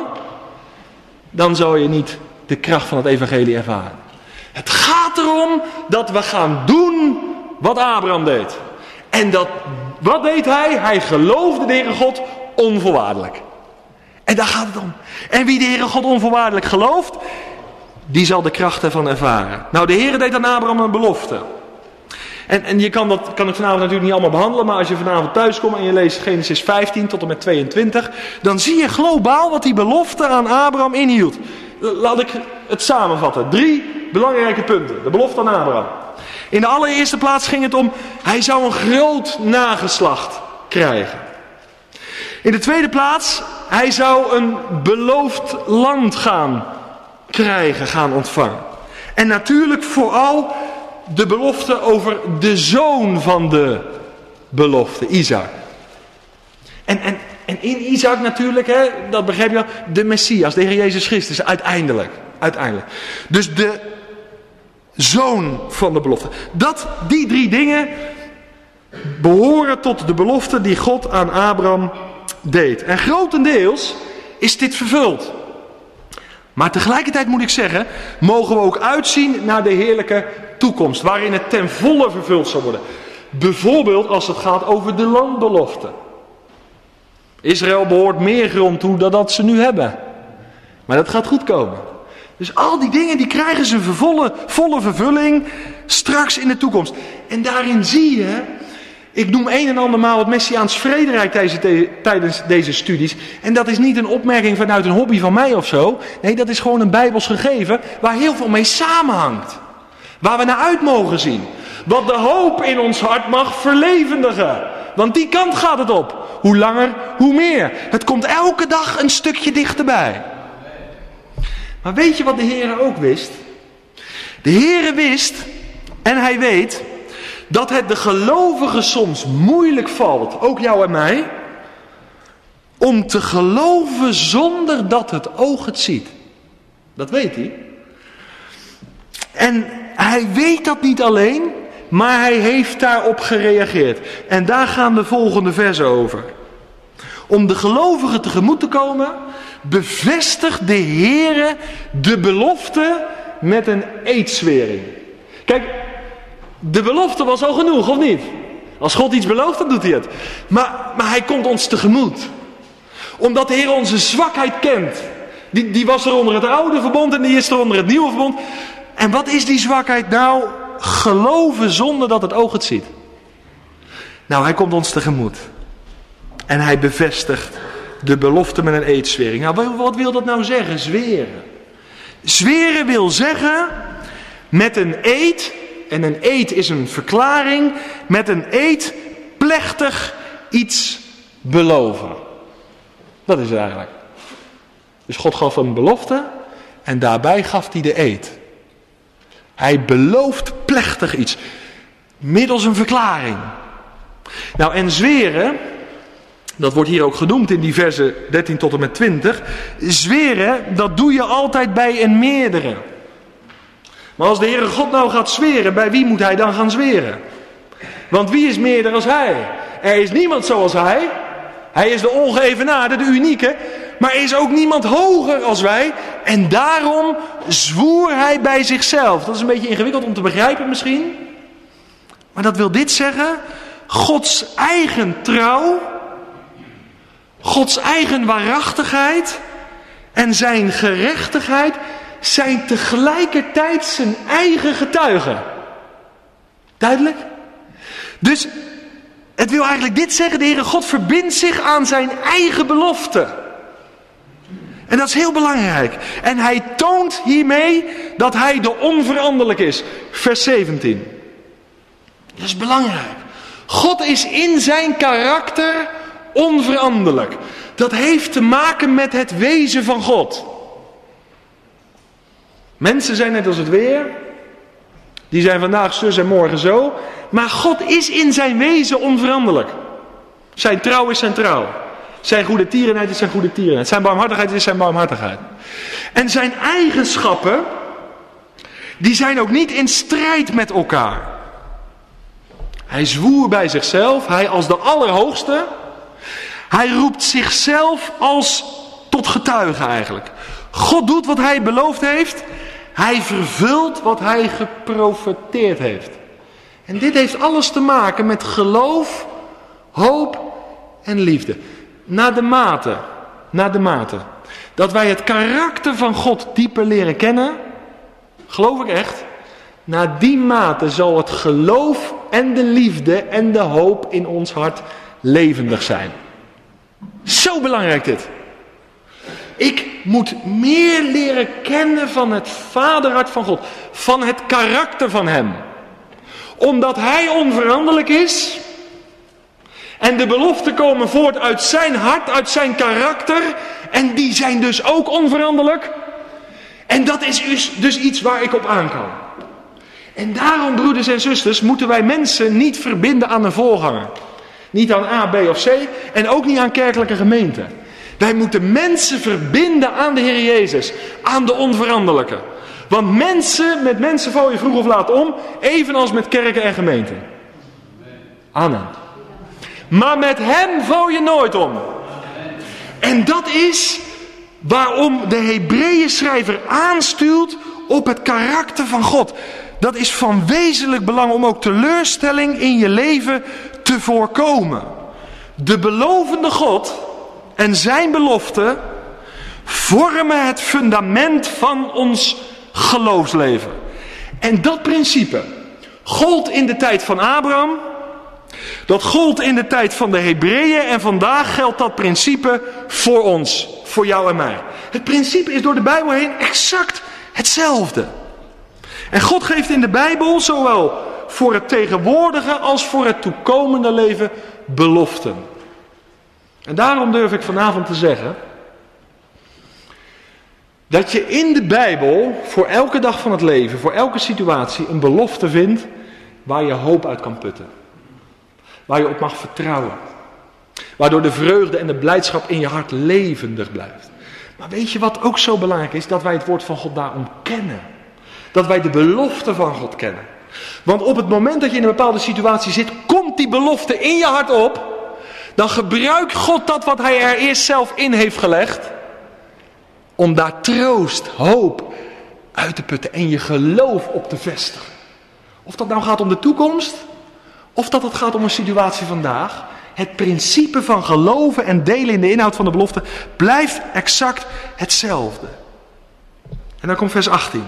Dan zal je niet de kracht van het evangelie ervaren. Het gaat erom dat we gaan doen wat Abraham deed. En dat, wat deed hij? Hij geloofde de Heere God onvoorwaardelijk. En daar gaat het om. En wie de Heere God onvoorwaardelijk gelooft, die zal de kracht ervan ervaren. Nou, de Heere deed aan Abraham een belofte. En, en je kan dat kan ik vanavond natuurlijk niet allemaal behandelen, maar als je vanavond thuis komt en je leest Genesis vijftien tot en met tweeëntwintig, dan zie je globaal wat die belofte aan Abraham inhield. Laat ik het samenvatten. Drie belangrijke punten. De belofte aan Abraham. In de allereerste plaats ging het om, hij zou een groot nageslacht krijgen. In de tweede plaats, hij zou een beloofd land gaan krijgen, gaan ontvangen. En natuurlijk vooral de belofte over de zoon van de belofte, Isaac. En, en, en in Isaac natuurlijk, hè, dat begrijp je wel, de Messias, de Heer Jezus Christus, uiteindelijk. uiteindelijk. Dus de zoon van de belofte. Dat, die drie dingen behoren tot de belofte die God aan Abraham deed. En grotendeels is dit vervuld. Maar tegelijkertijd moet ik zeggen, mogen we ook uitzien naar de heerlijke toekomst, waarin het ten volle vervuld zal worden. Bijvoorbeeld als het gaat over de landbelofte. Israël behoort meer grond toe dan dat ze nu hebben. Maar dat gaat goed komen. Dus al die dingen die krijgen ze een volle, volle vervulling straks in de toekomst. En daarin zie je, ik noem een en ander maal het Messiaans vrederijk tijdens deze studies. En dat is niet een opmerking vanuit een hobby van mij of zo. Nee, dat is gewoon een Bijbels gegeven waar heel veel mee samenhangt. Waar we naar uit mogen zien. Wat de hoop in ons hart mag verlevendigen. Want die kant gaat het op. Hoe langer, hoe meer. Het komt elke dag een stukje dichterbij. Maar weet je wat de Heere ook wist? De Heere wist, en hij weet, dat het de gelovigen soms moeilijk valt, ook jou en mij, om te geloven zonder dat het oog het ziet. Dat weet hij. En hij weet dat niet alleen, maar hij heeft daarop gereageerd. En daar gaan de volgende versen over. Om de gelovigen tegemoet te komen, bevestigt de Heere de belofte met een eedzwering. Kijk, de belofte was al genoeg, of niet? Als God iets belooft, dan doet hij het. Maar, maar hij komt ons tegemoet. Omdat de Heer onze zwakheid kent. Die, die was er onder het oude verbond en die is er onder het nieuwe verbond. En wat is die zwakheid nou? Geloven zonder dat het oog het ziet. Nou, hij komt ons tegemoet. En hij bevestigt de belofte met een eedzwering. Nou, wat wil dat nou zeggen? Zweren. Zweren wil zeggen met een eed. En een eed is een verklaring. Met een eed plechtig iets beloven. Dat is het eigenlijk. Dus God gaf een belofte. En daarbij gaf hij de eed. Hij belooft plechtig iets. Middels een verklaring. Nou, en zweren, dat wordt hier ook genoemd in die versen dertien tot en met twintig. Zweren, dat doe je altijd bij een meerdere. Maar als de Heere God nou gaat zweren, bij wie moet hij dan gaan zweren? Want wie is meerder als hij? Er is niemand zoals hij. Hij is de ongeëvenaarde, de unieke. Maar er is ook niemand hoger als wij. En daarom zwoer hij bij zichzelf. Dat is een beetje ingewikkeld om te begrijpen misschien. Maar dat wil dit zeggen. Gods eigen trouw. Gods eigen waarachtigheid. En zijn gerechtigheid zijn tegelijkertijd zijn eigen getuigen. Duidelijk? Dus het wil eigenlijk dit zeggen. De Heere God verbindt zich aan zijn eigen belofte. En dat is heel belangrijk. En hij toont hiermee dat hij de onveranderlijk is. Vers zeventien. Dat is belangrijk. God is in zijn karakter onveranderlijk. Dat heeft te maken met het wezen van God. Mensen zijn net als het weer. Die zijn vandaag zus en morgen zo. Maar God is in zijn wezen onveranderlijk. Zijn trouw is zijn trouw. Zijn goede tierenheid is zijn goede tierenheid. Zijn barmhartigheid is zijn barmhartigheid. En zijn eigenschappen, die zijn ook niet in strijd met elkaar. Hij zwoer bij zichzelf, hij als de Allerhoogste. Hij roept zichzelf als tot getuige eigenlijk. God doet wat hij beloofd heeft. Hij vervult wat hij geprofeteerd heeft. En dit heeft alles te maken met geloof, hoop en liefde. Naar de mate, naar de mate dat wij het karakter van God dieper leren kennen, geloof ik echt, naar die mate zal het geloof en de liefde en de hoop in ons hart levendig zijn. Zo belangrijk dit. Ik moet meer leren kennen van het vaderhart van God. Van het karakter van hem. Omdat hij onveranderlijk is. En de beloften komen voort uit zijn hart, uit zijn karakter. En die zijn dus ook onveranderlijk. En dat is dus, dus iets waar ik op aan kan. En daarom, broeders en zusters, moeten wij mensen niet verbinden aan een voorganger. Niet aan A, B of C. En ook niet aan kerkelijke gemeenten. Wij moeten mensen verbinden aan de Heer Jezus. Aan de onveranderlijke. Want mensen, met mensen val je vroeg of laat om. Evenals met kerken en gemeenten. Amen. Maar met hem val je nooit om. En dat is waarom de Hebreeënschrijver aanstuurt op het karakter van God. Dat is van wezenlijk belang om ook teleurstelling in je leven te voorkomen. De belovende God en zijn beloften vormen het fundament van ons geloofsleven. En dat principe gold in de tijd van Abraham. Dat gold in de tijd van de Hebreeën en vandaag geldt dat principe voor ons, voor jou en mij. Het principe is door de Bijbel heen exact hetzelfde. En God geeft in de Bijbel zowel voor het tegenwoordige als voor het toekomende leven beloften. En daarom durf ik vanavond te zeggen dat je in de Bijbel voor elke dag van het leven, voor elke situatie een belofte vindt waar je hoop uit kan putten. Waar je op mag vertrouwen. Waardoor de vreugde en de blijdschap in je hart levendig blijft. Maar weet je wat ook zo belangrijk is? Dat wij het woord van God daarom kennen. Dat wij de belofte van God kennen. Want op het moment dat je in een bepaalde situatie zit, komt die belofte in je hart op. Dan gebruikt God dat wat hij er eerst zelf in heeft gelegd. Om daar troost, hoop uit te putten en je geloof op te vestigen. Of dat nou gaat om de toekomst, of dat het gaat om een situatie vandaag. Het principe van geloven en delen in de inhoud van de belofte blijft exact hetzelfde. En dan komt vers achttien.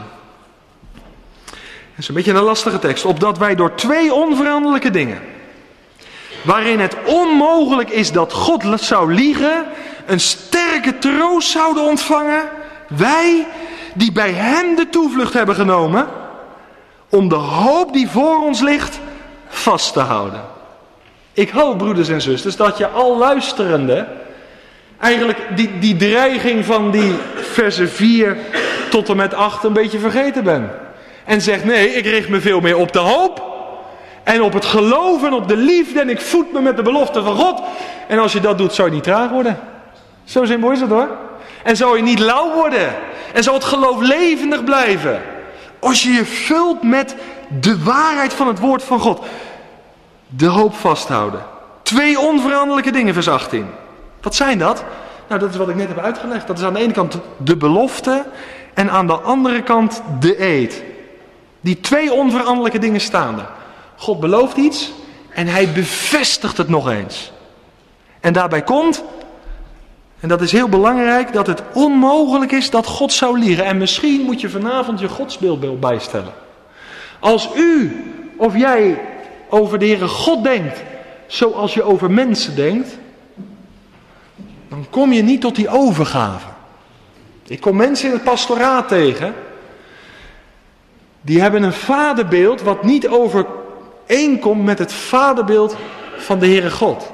Dat is een beetje een lastige tekst. Opdat wij door twee onveranderlijke dingen, waarin het onmogelijk is dat God zou liegen, een sterke troost zouden ontvangen. Wij die bij hem de toevlucht hebben genomen, om de hoop die voor ons ligt vast te houden. Ik hoop, broeders en zusters, dat je al luisterende eigenlijk die, die dreiging van die versen vier tot en met acht een beetje vergeten bent. En zegt, nee, ik richt me veel meer op de hoop. En op het geloof en op de liefde. En ik voed me met de belofte van God. En als je dat doet, zou je niet traag worden. Zo simpel is het hoor. En zou je niet lauw worden. En zal het geloof levendig blijven. Als je je vult met de waarheid van het woord van God. De hoop vasthouden. Twee onveranderlijke dingen, vers achttien. Wat zijn dat? Nou, dat is wat ik net heb uitgelegd. Dat is aan de ene kant de belofte. En aan de andere kant de eed. Die twee onveranderlijke dingen staan er. God belooft iets en hij bevestigt het nog eens. En daarbij komt, en dat is heel belangrijk, dat het onmogelijk is dat God zou liegen. En misschien moet je vanavond je godsbeeld bijstellen. Als u of jij over de Heere God denkt zoals je over mensen denkt, dan kom je niet tot die overgave. Ik kom mensen in het pastoraat tegen, die hebben een vaderbeeld wat niet over overeenkomt met het vaderbeeld van de Heere God.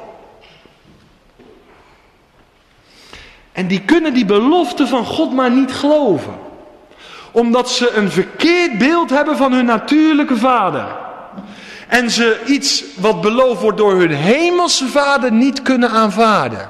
En die kunnen die belofte van God maar niet geloven. Omdat ze een verkeerd beeld hebben van hun natuurlijke vader. En ze iets wat beloofd wordt door hun hemelse vader niet kunnen aanvaarden.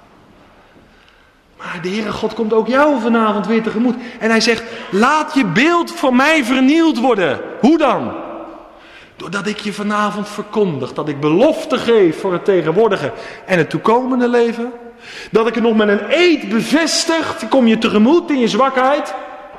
Maar de Heere God komt ook jou vanavond weer tegemoet. En hij zegt, laat je beeld van mij vernield worden. Hoe dan? Doordat ik je vanavond verkondig. Dat ik belofte geef voor het tegenwoordige en het toekomende leven. Dat ik het nog met een eed bevestig. Ik kom je tegemoet in je zwakheid.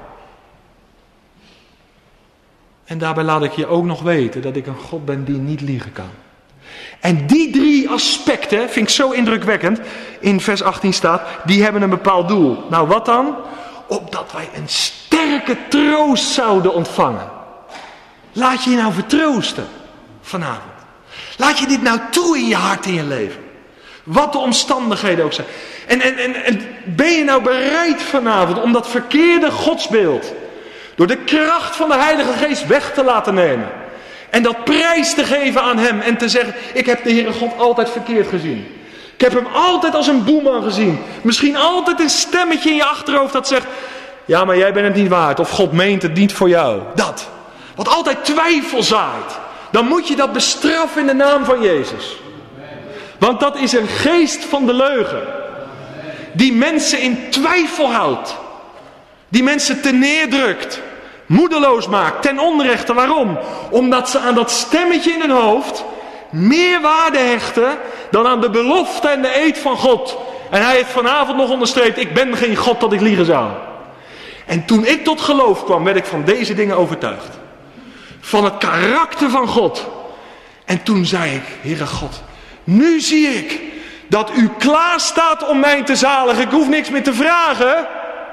En daarbij laat ik je ook nog weten dat ik een God ben die niet liegen kan. En die drie aspecten, vind ik zo indrukwekkend, in vers achttien staat, die hebben een bepaald doel. Nou, wat dan? Opdat wij een sterke troost zouden ontvangen. Laat je je nou vertroosten vanavond. Laat je dit nou toe in je hart, in je leven. Wat de omstandigheden ook zijn. En, en, en, en ben je nou bereid vanavond om dat verkeerde godsbeeld door de kracht van de Heilige Geest weg te laten nemen. En dat prijs te geven aan hem. En te zeggen, ik heb de Heere God altijd verkeerd gezien. Ik heb hem altijd als een boeman gezien. Misschien altijd een stemmetje in je achterhoofd dat zegt, ja, maar jij bent het niet waard. Of God meent het niet voor jou. Dat. Wat altijd twijfel zaait. Dan moet je dat bestraffen in de naam van Jezus. Want dat is een geest van de leugen. Die mensen in twijfel houdt. Die mensen ten neerdrukt. Moedeloos maakt. Ten onrechte. Waarom? Omdat ze aan dat stemmetje in hun hoofd meer waarde hechten dan aan de belofte en de eed van God. En hij heeft vanavond nog onderstreept, ik ben geen God dat ik liegen zou. En toen ik tot geloof kwam, werd ik van deze dingen overtuigd. Van het karakter van God. En toen zei ik, Heere God, nu zie ik dat u klaar staat om mij te zaligen. Ik hoef niks meer te vragen.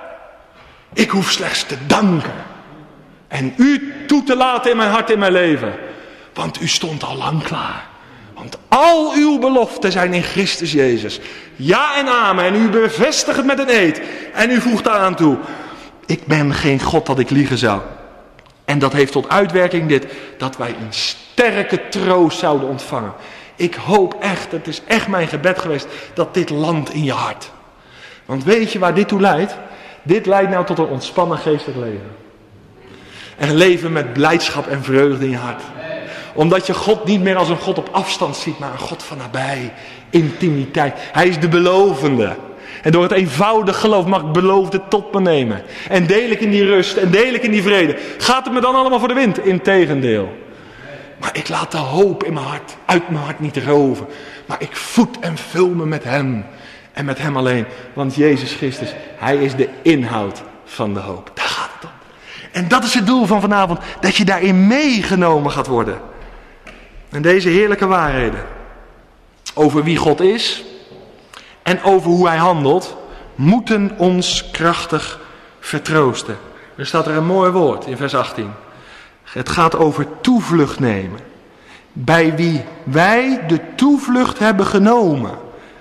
Ik hoef slechts te danken. En u toe te laten in mijn hart, in mijn leven. Want u stond al lang klaar. Want al uw beloften zijn in Christus Jezus. Ja en amen. En u bevestigt het met een eed. En u voegt daaraan toe, ik ben geen God dat ik liegen zou. En dat heeft tot uitwerking dit, dat wij een sterke troost zouden ontvangen. Ik hoop echt, het is echt mijn gebed geweest, dat dit landt in je hart. Want weet je waar dit toe leidt? Dit leidt nou tot een ontspannen geestelijk leven. En een leven met blijdschap en vreugde in je hart. Omdat je God niet meer als een God op afstand ziet, maar een God van nabij. Intimiteit. Hij is de belovende. En door het eenvoudig geloof mag ik beloofde tot me nemen. En deel ik in die rust en deel ik in die vrede. Gaat het me dan allemaal voor de wind? Integendeel. Maar ik laat de hoop in mijn hart, uit mijn hart niet roven. Maar ik voed en vul me met hem. En met hem alleen. Want Jezus Christus, hij is de inhoud van de hoop. Daar gaat het om. En dat is het doel van vanavond. Dat je daarin meegenomen gaat worden. En deze heerlijke waarheden. Over wie God is. En over hoe hij handelt. Moeten ons krachtig vertroosten. Er staat er een mooi woord in vers achttien. Het gaat over toevlucht nemen. Bij wie wij de toevlucht hebben genomen.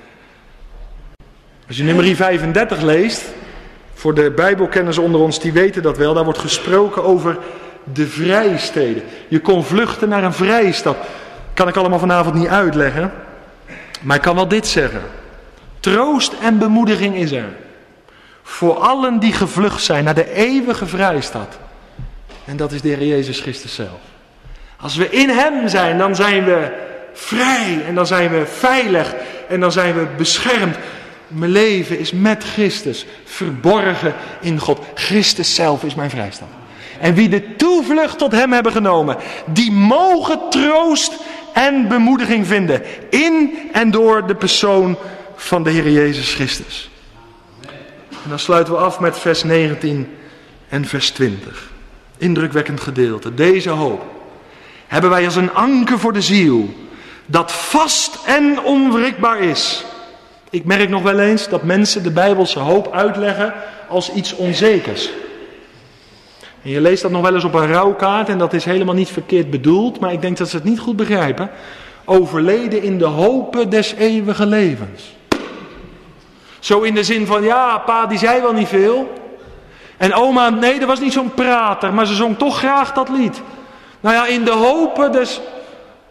Als je nummer vijfendertig leest. Voor de Bijbelkenners onder ons, die weten dat wel. Daar wordt gesproken over de vrijsteden. Je kon vluchten naar een vrijstad. Kan ik allemaal vanavond niet uitleggen. Maar ik kan wel dit zeggen. Troost en bemoediging is er. Voor allen die gevlucht zijn naar de eeuwige vrijstad. En dat is de Heer Jezus Christus zelf. Als we in hem zijn, dan zijn we vrij. En dan zijn we veilig. En dan zijn we beschermd. Mijn leven is met Christus. Verborgen in God. Christus zelf is mijn vrijstad. En wie de toevlucht tot hem hebben genomen. Die mogen troost en bemoediging vinden. In en door de persoon van de Heer Jezus Christus. En dan sluiten we af met vers negentien en vers twintig. Indrukwekkend gedeelte. Deze hoop hebben wij als een anker voor de ziel. Dat vast en onwrikbaar is. Ik merk nog wel eens dat mensen de Bijbelse hoop uitleggen als iets onzekers. En je leest dat nog wel eens op een rouwkaart en dat is helemaal niet verkeerd bedoeld. Maar ik denk dat ze het niet goed begrijpen. Overleden in de hopen des eeuwige levens. Zo in de zin van, ja, pa die zei wel niet veel. En oma, nee, dat was niet zo'n prater, maar ze zong toch graag dat lied. Nou ja, in de hopen des...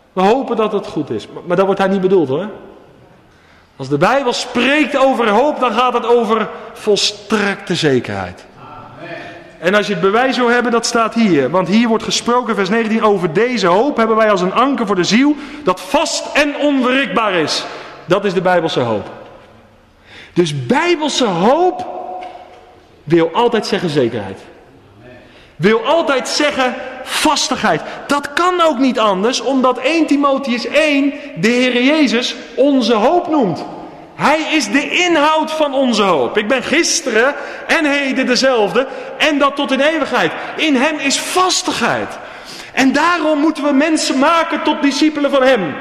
We hopen dat het goed is. Maar dat wordt daar niet bedoeld hoor. Als de Bijbel spreekt over hoop, dan gaat het over volstrekte zekerheid. En als je het bewijs wil hebben, dat staat hier. Want hier wordt gesproken, vers negentien, over deze hoop hebben wij als een anker voor de ziel, dat vast en onwrikbaar is. Dat is de Bijbelse hoop. Dus Bijbelse hoop wil altijd zeggen zekerheid. Wil altijd zeggen vastigheid. Dat kan ook niet anders, omdat eerste Timotheüs één de Heer Jezus onze hoop noemt. Hij is de inhoud van onze hoop. Ik ben gisteren en heden dezelfde en dat tot in eeuwigheid. In hem is vastigheid. En daarom moeten we mensen maken tot discipelen van hem.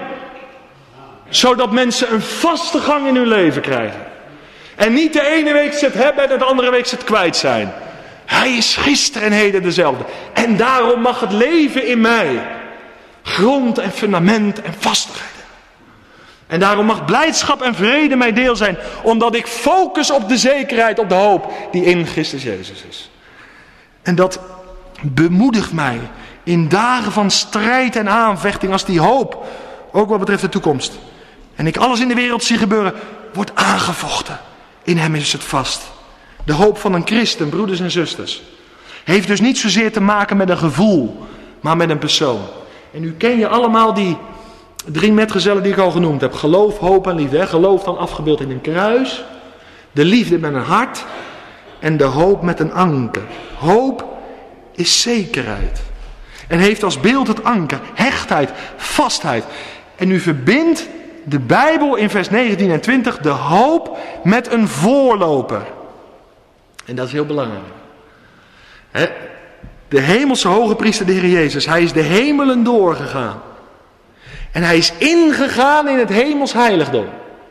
Zodat mensen een vaste gang in hun leven krijgen. En niet de ene week ze het hebben en de andere week ze het kwijt zijn. Hij is gisteren en heden dezelfde. En daarom mag het leven in mij grond en fundament en vastigheid. En daarom mag blijdschap en vrede mijn deel zijn. Omdat ik focus op de zekerheid, op de hoop die in Christus Jezus is. En dat bemoedigt mij in dagen van strijd en aanvechting. Als die hoop, ook wat betreft de toekomst. En ik alles in de wereld zie gebeuren, wordt aangevochten. In hem is het vast. De hoop van een christen, broeders en zusters, heeft dus niet zozeer te maken met een gevoel, maar met een persoon. En nu ken je allemaal die drie metgezellen die ik al genoemd heb. Geloof, hoop en liefde. Geloof dan afgebeeld in een kruis. De liefde met een hart. En de hoop met een anker. Hoop is zekerheid. En heeft als beeld het anker, hechtheid, vastheid. En nu verbindt de Bijbel in vers negentien en twintig de hoop met een voorloper. En dat is heel belangrijk. He? De hemelse hoge priester, de Heer Jezus, hij is de hemelen doorgegaan. En hij is ingegaan in het hemels heiligdom.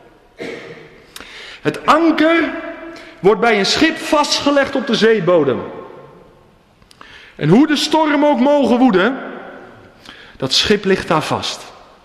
Het anker wordt bij een schip vastgelegd op de zeebodem. En hoe de storm ook mogen woeden, dat schip ligt daar vast.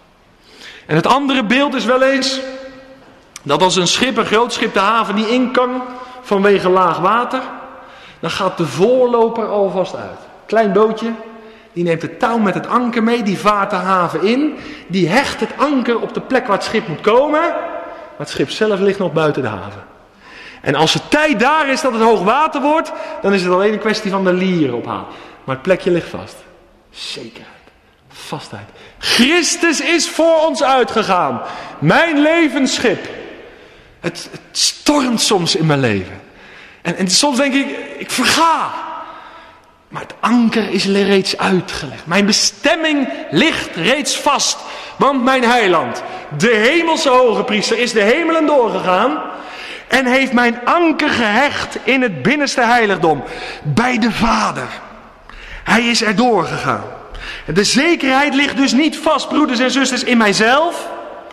En het andere beeld is wel eens dat als een schip, een groot schip, de haven niet in kan vanwege laag water, dan gaat de voorloper alvast uit. Klein bootje, die neemt het touw met het anker mee, die vaart de haven in, die hecht het anker op de plek waar het schip moet komen, maar het schip zelf ligt nog buiten de haven. En als de tijd daar is dat het hoog water wordt, dan is het alleen een kwestie van de lieren ophalen. Maar het plekje ligt vast. Zekerheid. Vastheid. Christus is voor ons uitgegaan. Mijn levensschip. Het, het stormt soms in mijn leven. En, en soms denk ik, ik verga. Maar het anker is reeds uitgelegd. Mijn bestemming ligt reeds vast. Want mijn heiland, de hemelse hoge priester, is de hemelen doorgegaan. En heeft mijn anker gehecht in het binnenste heiligdom. Bij de Vader. Hij is er doorgegaan. De zekerheid ligt dus niet vast, broeders en zusters, in mijzelf.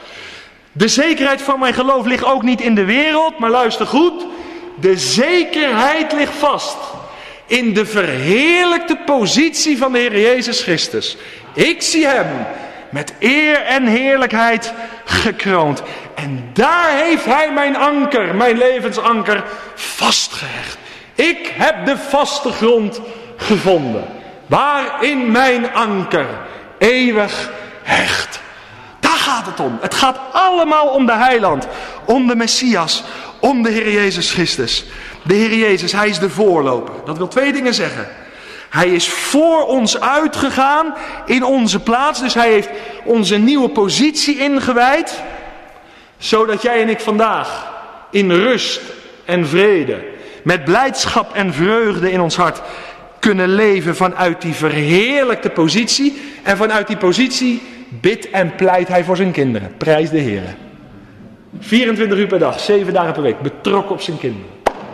De zekerheid van mijn geloof ligt ook niet in de wereld. Maar luister goed. De zekerheid ligt vast in de verheerlijkte positie van de Heer Jezus Christus. Ik zie hem met eer en heerlijkheid gekroond. En daar heeft hij mijn anker, mijn levensanker, vastgehecht. Ik heb de vaste grond gevonden. Waarin mijn anker eeuwig hecht. Daar gaat het om. Het gaat allemaal om de heiland. Om de Messias. Om de Heer Jezus Christus. De Heer Jezus, hij is de voorloper. Dat wil twee dingen zeggen. Hij is voor ons uitgegaan in onze plaats. Dus hij heeft onze nieuwe positie ingewijd. Zodat jij en ik vandaag in rust en vrede, met blijdschap en vreugde in ons hart, kunnen leven vanuit die verheerlijkte positie. En vanuit die positie bidt en pleit hij voor zijn kinderen. Prijs de Heer. vierentwintig uur per dag, zeven dagen per week, betrokken op zijn kinderen.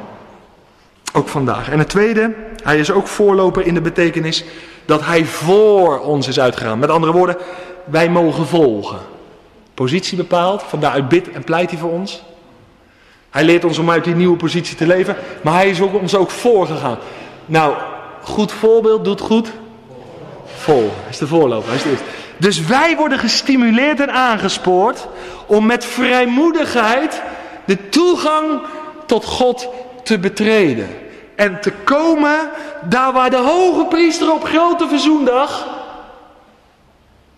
Ook vandaag. En het tweede, hij is ook voorloper in de betekenis dat hij voor ons is uitgegaan. Met andere woorden, wij mogen volgen. Positie bepaald, van daaruit bidt en pleit hij voor ons. Hij leert ons om uit die nieuwe positie te leven, maar hij is ook, ons ook voorgegaan. Nou, goed voorbeeld doet goed volgen. Hij is de voorloper, hij is de eerste. Dus wij worden gestimuleerd en aangespoord om met vrijmoedigheid de toegang tot God te betreden. En te komen daar waar de hoge priester op grote verzoendag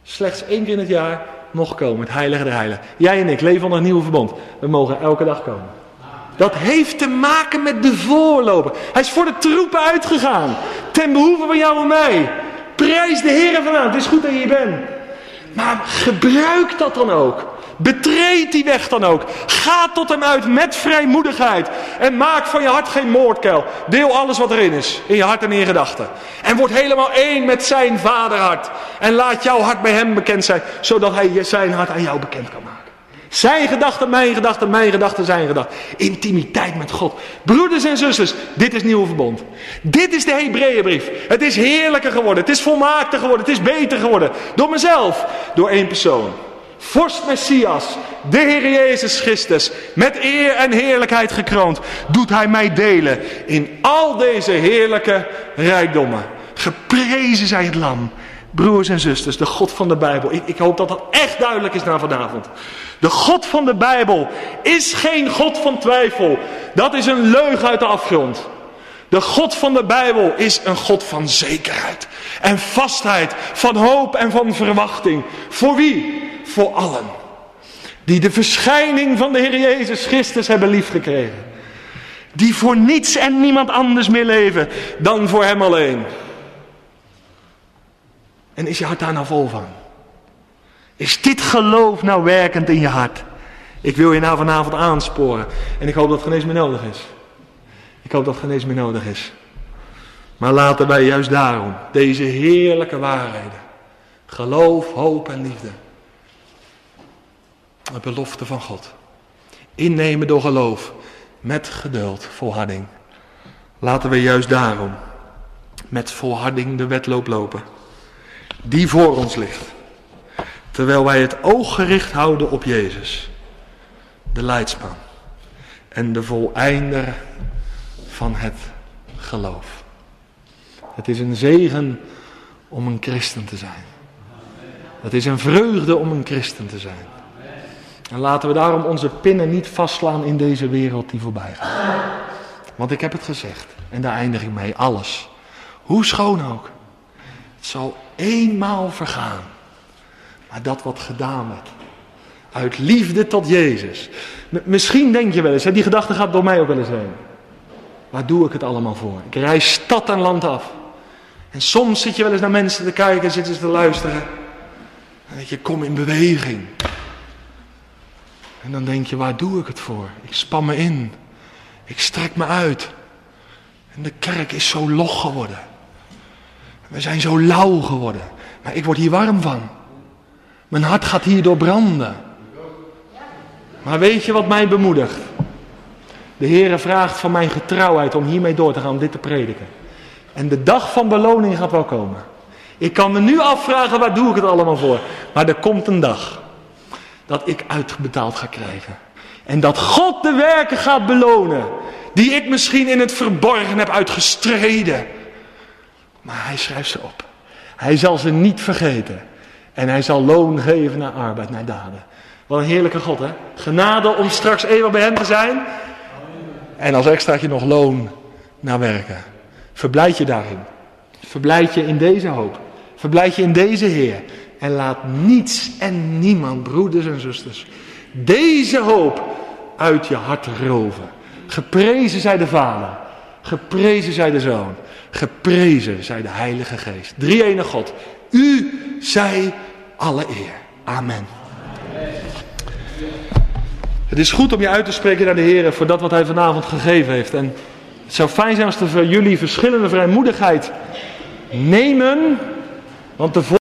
slechts één keer in het jaar mocht komen. Het heilige der heiligen. Jij en ik leven onder een nieuwe verbond. We mogen elke dag komen. Dat heeft te maken met de voorloper. Hij is voor de troepen uitgegaan. Ten behoeve van jou en mij. Prijs de Heer vanavond. Het is goed dat je hier bent. Maar gebruik dat dan ook. Betreed die weg dan ook. Ga tot hem uit met vrijmoedigheid. En maak van je hart geen moordkuil. Deel alles wat erin is. In je hart en in je gedachten. En word helemaal één met zijn vaderhart. En laat jouw hart bij hem bekend zijn. Zodat hij zijn hart aan jou bekend kan maken. Zijn gedachten, mijn gedachten, mijn gedachten, zijn gedachten. Intimiteit met God. Broeders en zusters, dit is nieuwe verbond. Dit is de Hebreeënbrief. Het is heerlijker geworden. Het is volmaakter geworden. Het is beter geworden. Door mezelf. Door één persoon. Vorst Messias, de Heer Jezus Christus, met eer en heerlijkheid gekroond, doet hij mij delen in al deze heerlijke rijkdommen. Geprezen zij het Lam. Broers en zusters, de God van de Bijbel. Ik, ik hoop dat dat echt duidelijk is na vanavond. De God van de Bijbel is geen God van twijfel. Dat is een leugen uit de afgrond. De God van de Bijbel is een God van zekerheid en vastheid, van hoop en van verwachting. Voor wie? Voor allen die de verschijning van de Heer Jezus Christus hebben liefgekregen. Die voor niets en niemand anders meer leven dan voor hem alleen. En is je hart daar nou vol van? Is dit geloof nou werkend in je hart? Ik wil je nou vanavond aansporen. En ik hoop dat het geen eens meer nodig is. Ik hoop dat het geen eens meer nodig is. Maar laten wij juist daarom deze heerlijke waarheden. Geloof, hoop en liefde. De belofte van God. Innemen door geloof. Met geduld, volharding. Laten we juist daarom met volharding de wedloop lopen. Die voor ons ligt. Terwijl wij het oog gericht houden op Jezus. De leidsman. En de voleinder van het geloof. Het is een zegen om een christen te zijn. Het is een vreugde om een christen te zijn. En laten we daarom onze pinnen niet vastslaan in deze wereld die voorbij gaat. Want ik heb het gezegd. En daar eindig ik mee. Alles. Hoe schoon ook. Het zal eenmaal vergaan. Maar dat wat gedaan werd. Uit liefde tot Jezus. M- misschien denk je wel eens. Hè, die gedachte gaat door mij ook wel eens heen. Waar doe ik het allemaal voor? Ik reis stad en land af. En soms zit je wel eens naar mensen te kijken. Zitten ze te luisteren. En denk je, kom in beweging. En dan denk je, waar doe ik het voor? Ik span me in. Ik strek me uit. En de kerk is zo log geworden. We zijn zo lauw geworden. Maar ik word hier warm van. Mijn hart gaat hierdoor branden. Maar weet je wat mij bemoedigt? De Heere vraagt van mijn getrouwheid om hiermee door te gaan, om dit te prediken. En de dag van beloning gaat wel komen. Ik kan me nu afvragen, waar doe ik het allemaal voor? Maar er komt een dag dat ik uitbetaald ga krijgen. En dat God de werken gaat belonen, die ik misschien in het verborgen heb uitgestreden. Maar hij schrijft ze op. Hij zal ze niet vergeten. En hij zal loon geven naar arbeid, naar daden. Wat een heerlijke God, hè? Genade om straks eeuwig bij hem te zijn. En als extraatje nog loon naar werken. Verblijd je daarin. Verblijd je in deze hoop. Verblijd je in deze Heer. En laat niets en niemand, broeders en zusters, deze hoop uit je hart roven. Geprezen zij de Vader. Geprezen zij de Zoon. Geprezen zij de Heilige Geest. Drie-enige God. U zij alle eer. Amen. Het is goed om je uit te spreken naar de Heer voor dat wat hij vanavond gegeven heeft. En het zou fijn zijn als er voor jullie verschillende vrijmoedigheid nemen. Want de